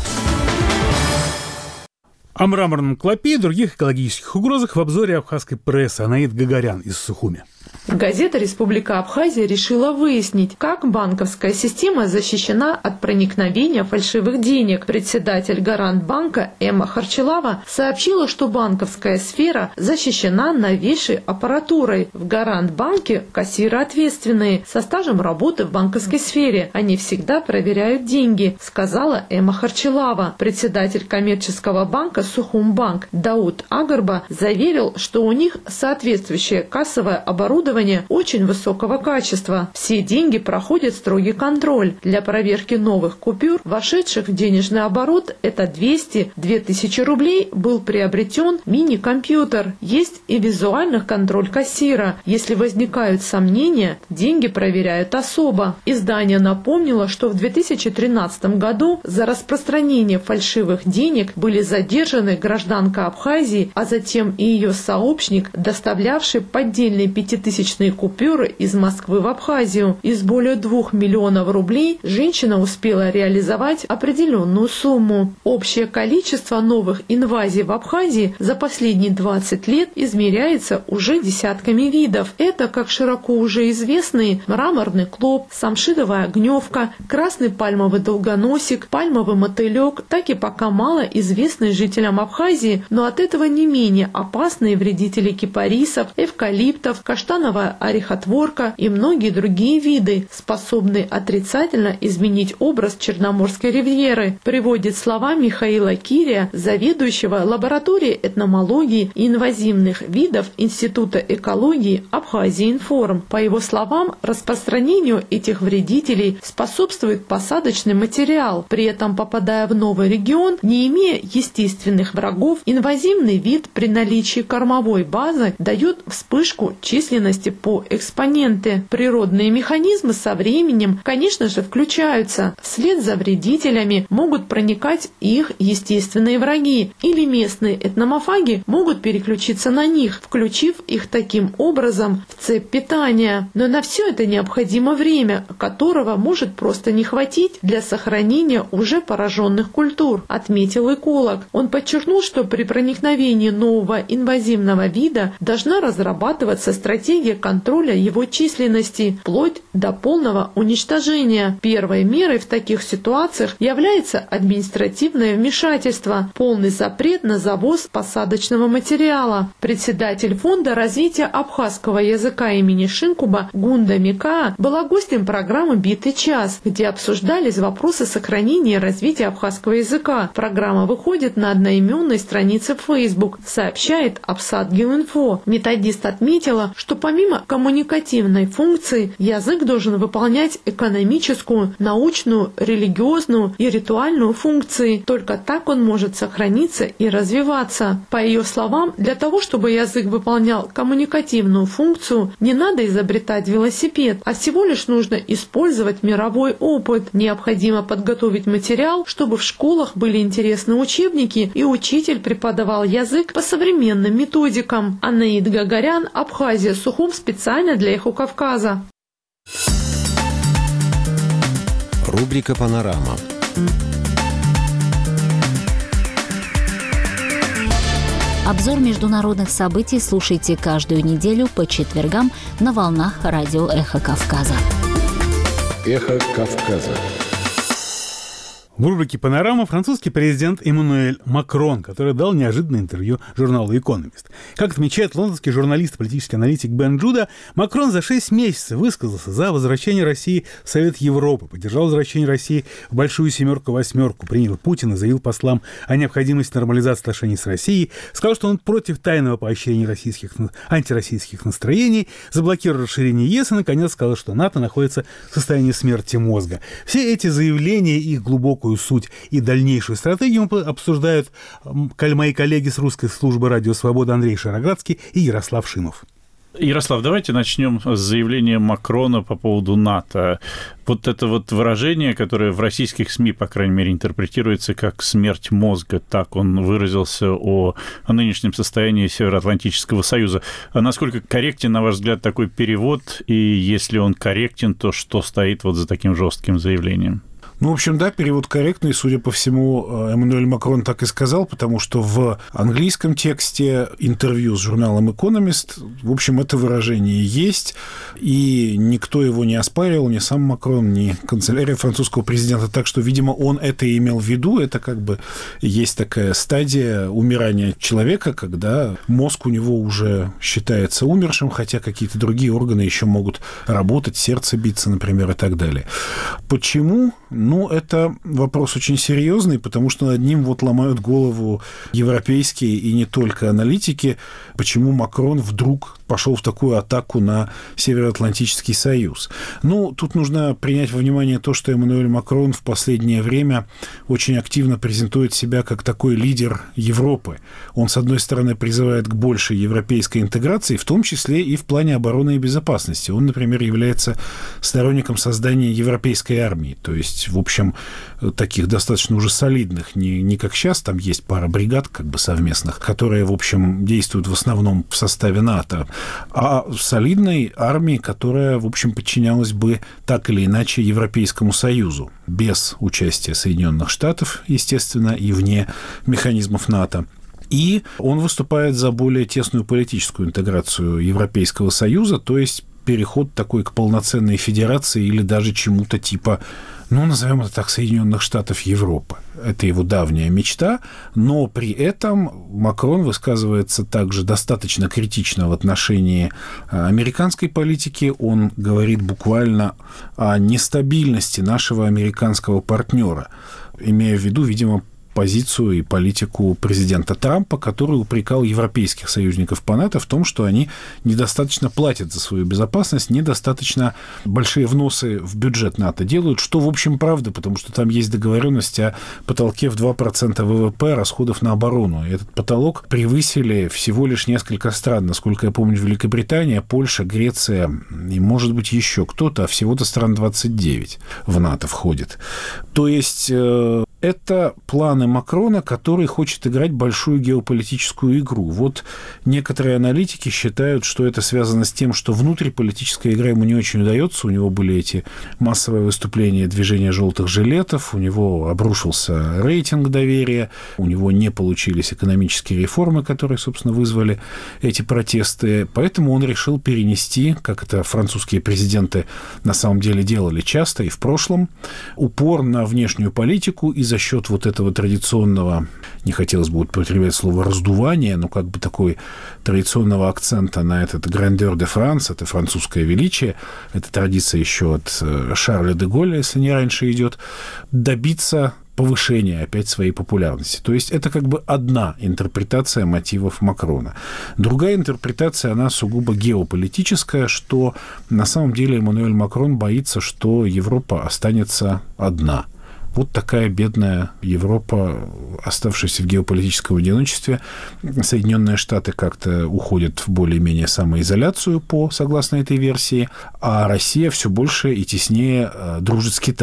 О мраморном клопе и других экологических угрозах в обзоре абхазской прессы. Анаид Гагарян из Сухуми.
Газета «Республика Абхазия» решила выяснить, как банковская система защищена от проникновения фальшивых денег. Председатель Гарант банка Эмма Харчилава сообщила, что банковская сфера защищена новейшей аппаратурой. В Гарант банке кассиры ответственные, со стажем работы в банковской сфере. Они всегда проверяют деньги, сказала Эмма Харчилава. Председатель коммерческого банка Сухумбанк Дауд Агарба заверил, что у них соответствующее кассовое оборудование очень высокого качества. Все деньги проходят строгий контроль. Для проверки новых купюр, вошедших в денежный оборот, это двести — две тысячи рублей, был приобретен мини-компьютер. Есть и визуальный контроль кассира. Если возникают сомнения, деньги проверяют особо. Издание напомнило, что в две тысячи тринадцатом году за распространение фальшивых денег были задержаны гражданка Абхазии, а затем и ее сообщник, доставлявший поддельные пятитысячные купюры из Москвы в Абхазию. Из более двух миллионов рублей женщина успела реализовать определенную сумму. Общее количество новых инвазий в Абхазии за последние двадцать лет измеряется уже десятками видов. Это как широко уже известные мраморный клоп, самшитовая огневка, красный пальмовый долгоносик, пальмовый мотылек, так и пока мало известные жителям Абхазии, но от этого не менее опасные вредители кипарисов, эвкалиптов, каштановая орехотворка и многие другие виды, способные отрицательно изменить образ Черноморской ривьеры, приводит слова Михаила Кирия, заведующего лабораторией этномологии и инвазивных видов Института экологии Абхазии Информ. По его словам, распространению этих вредителей способствует посадочный материал. При этом, попадая в новый регион, не имея естественных врагов, инвазивный вид при наличии кормовой базы дает вспышку численности по экспоненты. Природные механизмы со временем, конечно же, включаются. Вслед за вредителями могут проникать их естественные враги, или местные этномофаги могут переключиться на них, включив их таким образом в цепь питания. Но на все это необходимо время, которого может просто не хватить для сохранения уже пораженных культур, отметил эколог. Он подчеркнул, что при проникновении нового инвазивного вида должна разрабатываться стратегия контроля его численности, вплоть до полного уничтожения. Первой мерой в таких ситуациях является административное вмешательство, полный запрет на завоз посадочного материала. Председатель Фонда развития абхазского языка имени Шинкуба Гунда Микаа была гостем программы «Битый час», где обсуждались вопросы сохранения и развития абхазского языка. Программа выходит на одноименной странице в Facebook, сообщает Абсадгил-Инфо. Методист отметила, что помимо коммуникативной функции язык должен выполнять экономическую, научную, религиозную и ритуальную функции. Только так он может сохраниться и развиваться. По ее словам, для того, чтобы язык выполнял коммуникативную функцию, не надо изобретать велосипед, а всего лишь нужно использовать мировой опыт. Необходимо подготовить материал, чтобы в школах были интересны учебники и учитель преподавал язык по современным методикам. Анаид Гагарян, Абхазия, Сухум, специально для «Эхо Кавказа».
Рубрика «Панорама».
Обзор международных событий слушайте каждую неделю по четвергам на волнах радио «Эхо Кавказа».
«Эхо Кавказа».
В рубрике «Панорама» французский президент Эммануэль Макрон, который дал неожиданное интервью журналу «Экономист». Как отмечает лондонский журналист и политический аналитик Бен Джуда, Макрон за шесть месяцев высказался за возвращение России в Совет Европы, поддержал возвращение России в Большую Семерку-Восьмерку, принял Путина, заявил послам о необходимости нормализации отношений с Россией, сказал, что он против тайного поощрения российских, антироссийских настроений, заблокировал расширение ЕС и, наконец, сказал, что НАТО находится в состоянии смерти мозга. Все эти заявления и их глубокую суть и дальнейшую стратегию обсуждают мои коллеги с русской службы «Радио Свобода» Андрей Шароградский и Ярослав Шимов.
Ярослав, давайте начнем с заявления Макрона по поводу НАТО. Вот это вот выражение, которое в российских СМИ, по крайней мере, интерпретируется как «смерть мозга», так он выразился о, о нынешнем состоянии Североатлантического Союза. А насколько корректен, на ваш взгляд, такой перевод? И если он корректен, то что стоит вот за таким жестким заявлением?
Ну, в общем, да, перевод корректный. Судя по всему, Эммануэль Макрон так и сказал, потому что в английском тексте интервью с журналом «Экономист», в общем, это выражение есть, и никто его не оспаривал, ни сам Макрон, ни канцелярия французского президента, так что, видимо, он это и имел в виду. Это как бы есть такая стадия умирания человека, когда мозг у него уже считается умершим, хотя какие-то другие органы еще могут работать, сердце биться, например, и так далее. Почему? Ну, это вопрос очень серьезный, потому что над ним вот ломают голову европейские и не только аналитики, почему Макрон вдруг пошел в такую атаку на Североатлантический Союз. Ну, тут нужно принять во внимание то, что Эммануэль Макрон в последнее время очень активно презентует себя как такой лидер Европы. Он, с одной стороны, призывает к большей европейской интеграции, в том числе и в плане обороны и безопасности. Он, например, является сторонником создания европейской армии, то есть, в общем, таких достаточно уже солидных, не, не как сейчас, там есть пара бригад как бы совместных, которые, в общем, действуют в основном в составе НАТО, а солидной армии, которая, в общем, подчинялась бы так или иначе Европейскому Союзу, без участия Соединенных Штатов, естественно, и вне механизмов НАТО. И он выступает за более тесную политическую интеграцию Европейского Союза, то есть переход такой к полноценной федерации или даже чему-то типа, ну, назовем это так, Соединенных Штатов Европы. Это его давняя мечта, но при этом Макрон высказывается также достаточно критично в отношении американской политики. Он говорит буквально о нестабильности нашего американского партнера, имея в виду, видимо, позицию и политику президента Трампа, который упрекал европейских союзников по НАТО в том, что они недостаточно платят за свою безопасность, недостаточно большие вносы в бюджет НАТО делают, что, в общем, правда, потому что там есть договоренность о потолке в два процента ВВП расходов на оборону. И этот потолок превысили всего лишь несколько стран. Насколько я помню, Великобритания, Польша, Греция и, может быть, еще кто-то, а всего-то стран двадцать девять в НАТО входит. То есть это планы Макрона, который хочет играть большую геополитическую игру. Вот некоторые аналитики считают, что это связано с тем, что внутриполитическая игра ему не очень удается. У него были эти массовые выступления движения желтых жилетов, у него обрушился рейтинг доверия, у него не получились экономические реформы, которые, собственно, вызвали эти протесты. Поэтому он решил перенести, как это французские президенты на самом деле делали часто и в прошлом, упор на внешнюю политику и за счет вот этого традиционного, не хотелось бы употреблять слово раздувания, но как бы такой традиционного акцента на этот «grandeur de France», это французское величие, это традиция еще от Шарля де Голля, если не раньше идет, добиться повышения опять своей популярности. То есть это как бы одна интерпретация мотивов Макрона. Другая интерпретация, она сугубо геополитическая, что на самом деле Эммануэль Макрон боится, что Европа останется одна. Вот такая бедная Европа, оставшаяся в геополитическом одиночестве. Соединенные Штаты как-то уходят в более-менее самоизоляцию, по, согласно этой версии, а Россия все больше и теснее дружит с Китаем.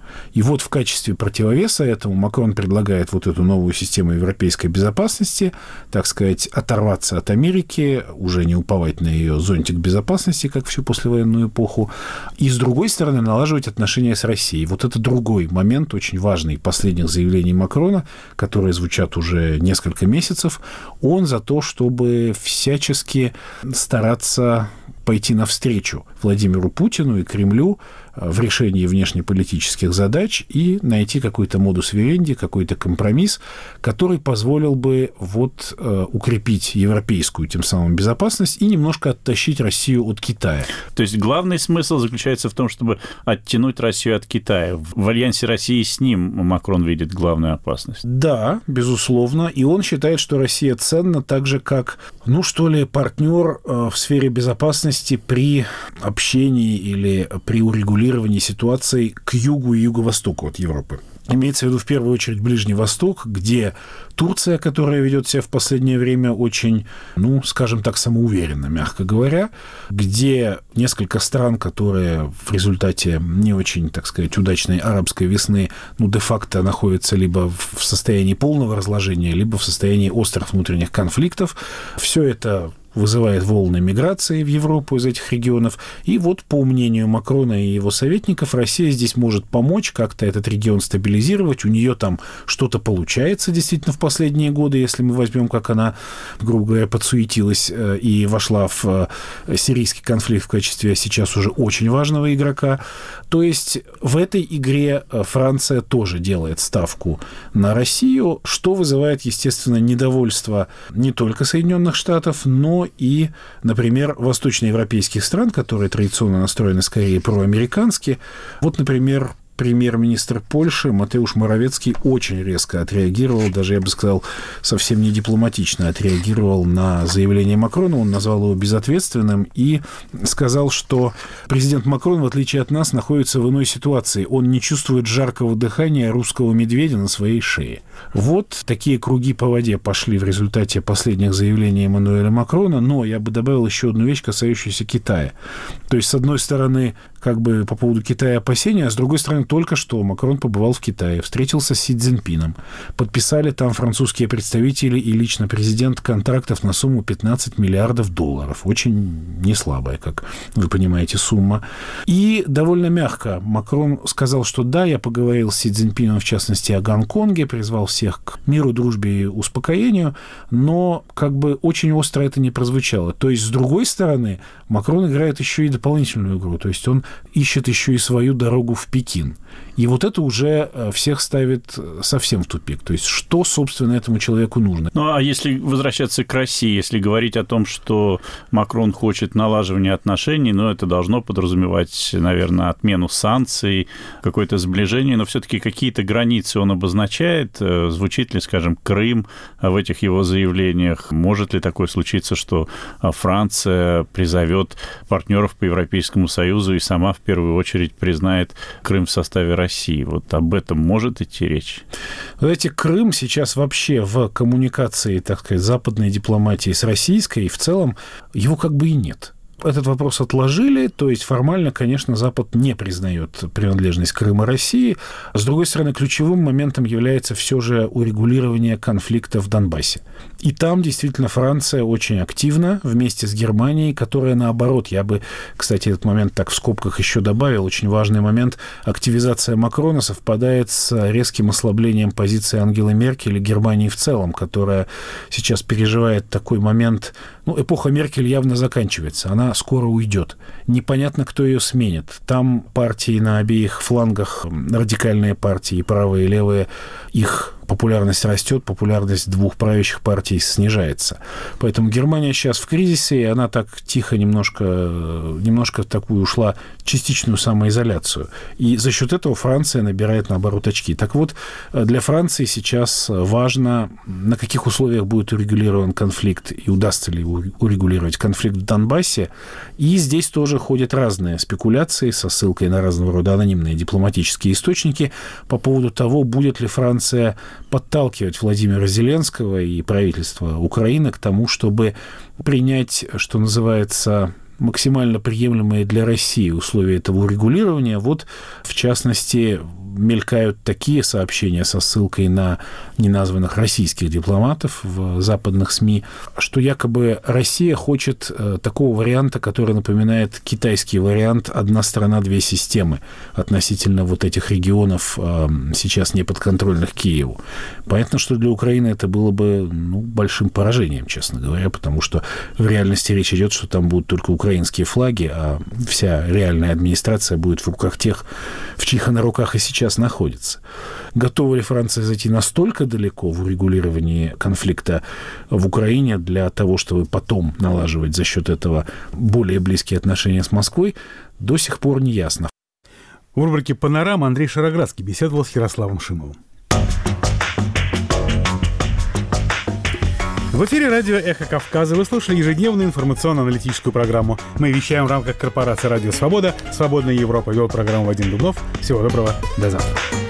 И вот в качестве противовеса этому Макрон предлагает вот эту новую систему европейской безопасности, так сказать, оторваться от Америки, уже не уповать на ее зонтик безопасности, как всю послевоенную эпоху, и, с другой стороны, налаживать отношения с Россией. Вот это другой момент, очень важный, последних заявлений Макрона, которые звучат уже несколько месяцев. Он за то, чтобы всячески стараться пойти навстречу Владимиру Путину и Кремлю в решении внешнеполитических задач и найти какой-то модус вивенди, какой-то компромисс, который позволил бы вот э, укрепить европейскую тем самым безопасность и немножко оттащить Россию от Китая.
То есть главный смысл заключается в том, чтобы оттянуть Россию от Китая. В альянсе России с ним Макрон видит главную опасность.
Да, безусловно. И он считает, что Россия ценна так же, как, ну что ли, партнер э, в сфере безопасности при общении или при урегулировании ситуации к югу и юго-востоку от Европы. Имеется в виду в первую очередь Ближний Восток, где Турция, которая ведет себя в последнее время очень, ну, скажем так, самоуверенно, мягко говоря, где несколько стран, которые в результате не очень, так сказать, удачной арабской весны, ну, де-факто находятся либо в состоянии полного разложения, либо в состоянии острых внутренних конфликтов. Все это вызывает волны миграции в Европу из этих регионов. И вот, по мнению Макрона и его советников, Россия здесь может помочь как-то этот регион стабилизировать. У нее там что-то получается действительно в последние годы, если мы возьмем, как она, грубо говоря, подсуетилась и вошла в сирийский конфликт в качестве сейчас уже очень важного игрока. То есть в этой игре Франция тоже делает ставку на Россию, что вызывает, естественно, недовольство не только Соединенных Штатов, но и, например, восточноевропейских стран, которые традиционно настроены скорее проамерикански. Вот, например, премьер-министр Польши Матеуш Моровецкий очень резко отреагировал, даже, я бы сказал, совсем не дипломатично отреагировал на заявление Макрона. Он назвал его безответственным и сказал, что президент Макрон, в отличие от нас, находится в иной ситуации. Он не чувствует жаркого дыхания русского медведя на своей шее. Вот такие круги по воде пошли в результате последних заявлений Эммануэля Макрона, но я бы добавил еще одну вещь, касающуюся Китая. То есть, с одной стороны, как бы по поводу Китая опасения, а с другой стороны, только что Макрон побывал в Китае, встретился с Си Цзиньпином, подписали там французские представители и лично президент контрактов на сумму пятнадцать миллиардов долларов. Очень неслабая, как вы понимаете, сумма. И довольно мягко Макрон сказал, что да, я поговорил с Си Цзиньпином, в частности, о Гонконге, призвал всех к миру, дружбе и успокоению, но как бы очень остро это не прозвучало. То есть, с другой стороны, Макрон играет еще и дополнительную игру, то есть он ищет еще и свою дорогу в Пекин. И вот это уже всех ставит совсем в тупик. То есть, что, собственно, этому человеку нужно?
Ну, а если возвращаться к России, если говорить о том, что Макрон хочет налаживания отношений, ну, это должно подразумевать, наверное, отмену санкций, какое-то сближение, но все-таки какие-то границы он обозначает. Звучит ли, скажем, Крым в этих его заявлениях? Может ли такое случиться, что Франция призовет партнеров по Европейскому Союзу и сама в первую очередь признает Крым в составе России? Вот об этом может идти речь?
Знаете, Крым сейчас вообще в коммуникации, так сказать, западной дипломатии с российской, и в целом его как бы и нет. Этот вопрос отложили, то есть формально, конечно, Запад не признает принадлежность Крыма России. С другой стороны, ключевым моментом является все же урегулирование конфликта в Донбассе. И там действительно Франция очень активна вместе с Германией, которая наоборот, я бы, кстати, этот момент так в скобках еще добавил, очень важный момент, активизация Макрона совпадает с резким ослаблением позиции Ангелы Меркель и Германии в целом, которая сейчас переживает такой момент, ну, эпоха Меркель явно заканчивается, она скоро уйдет. Непонятно, кто ее сменит. Там партии на обеих флангах, радикальные партии, и правые, и левые, их популярность растет, популярность двух правящих партий снижается. Поэтому Германия сейчас в кризисе, и она так тихо немножко, немножко такую ушла частичную самоизоляцию. И за счет этого Франция набирает, наоборот, очки. Так вот, для Франции сейчас важно, на каких условиях будет урегулирован конфликт, и удастся ли урегулировать конфликт в Донбассе. И здесь тоже ходят разные спекуляции со ссылкой на разного рода анонимные дипломатические источники по поводу того, будет ли Франция подталкивать Владимира Зеленского и правительство Украины к тому, чтобы принять, что называется, максимально приемлемые для России условия этого урегулирования. Вот, в частности, мелькают такие сообщения со ссылкой на неназванных российских дипломатов в западных СМИ, что якобы Россия хочет такого варианта, который напоминает китайский вариант «одна страна, две системы» относительно вот этих регионов, сейчас не подконтрольных Киеву. Понятно, что для Украины это было бы ну, большим поражением, честно говоря, потому что в реальности речь идет, что там будут только украинские флаги, а вся реальная администрация будет в руках тех, в чьих она руках и сейчас находится. Готова ли Франция зайти настолько далеко в урегулировании конфликта в Украине для того, чтобы потом налаживать за счет этого более близкие отношения с Москвой, до сих пор не ясно.
В рубрике «Панорама» Андрей Шароградский беседовал с Ярославом Шимовым. В эфире радио «Эхо Кавказа» вы слушали ежедневную информационно-аналитическую программу. Мы вещаем в рамках корпорации «Радио Свобода». «Свободная Европа» вел программу Вадим Дубнов. Всего доброго. До завтра.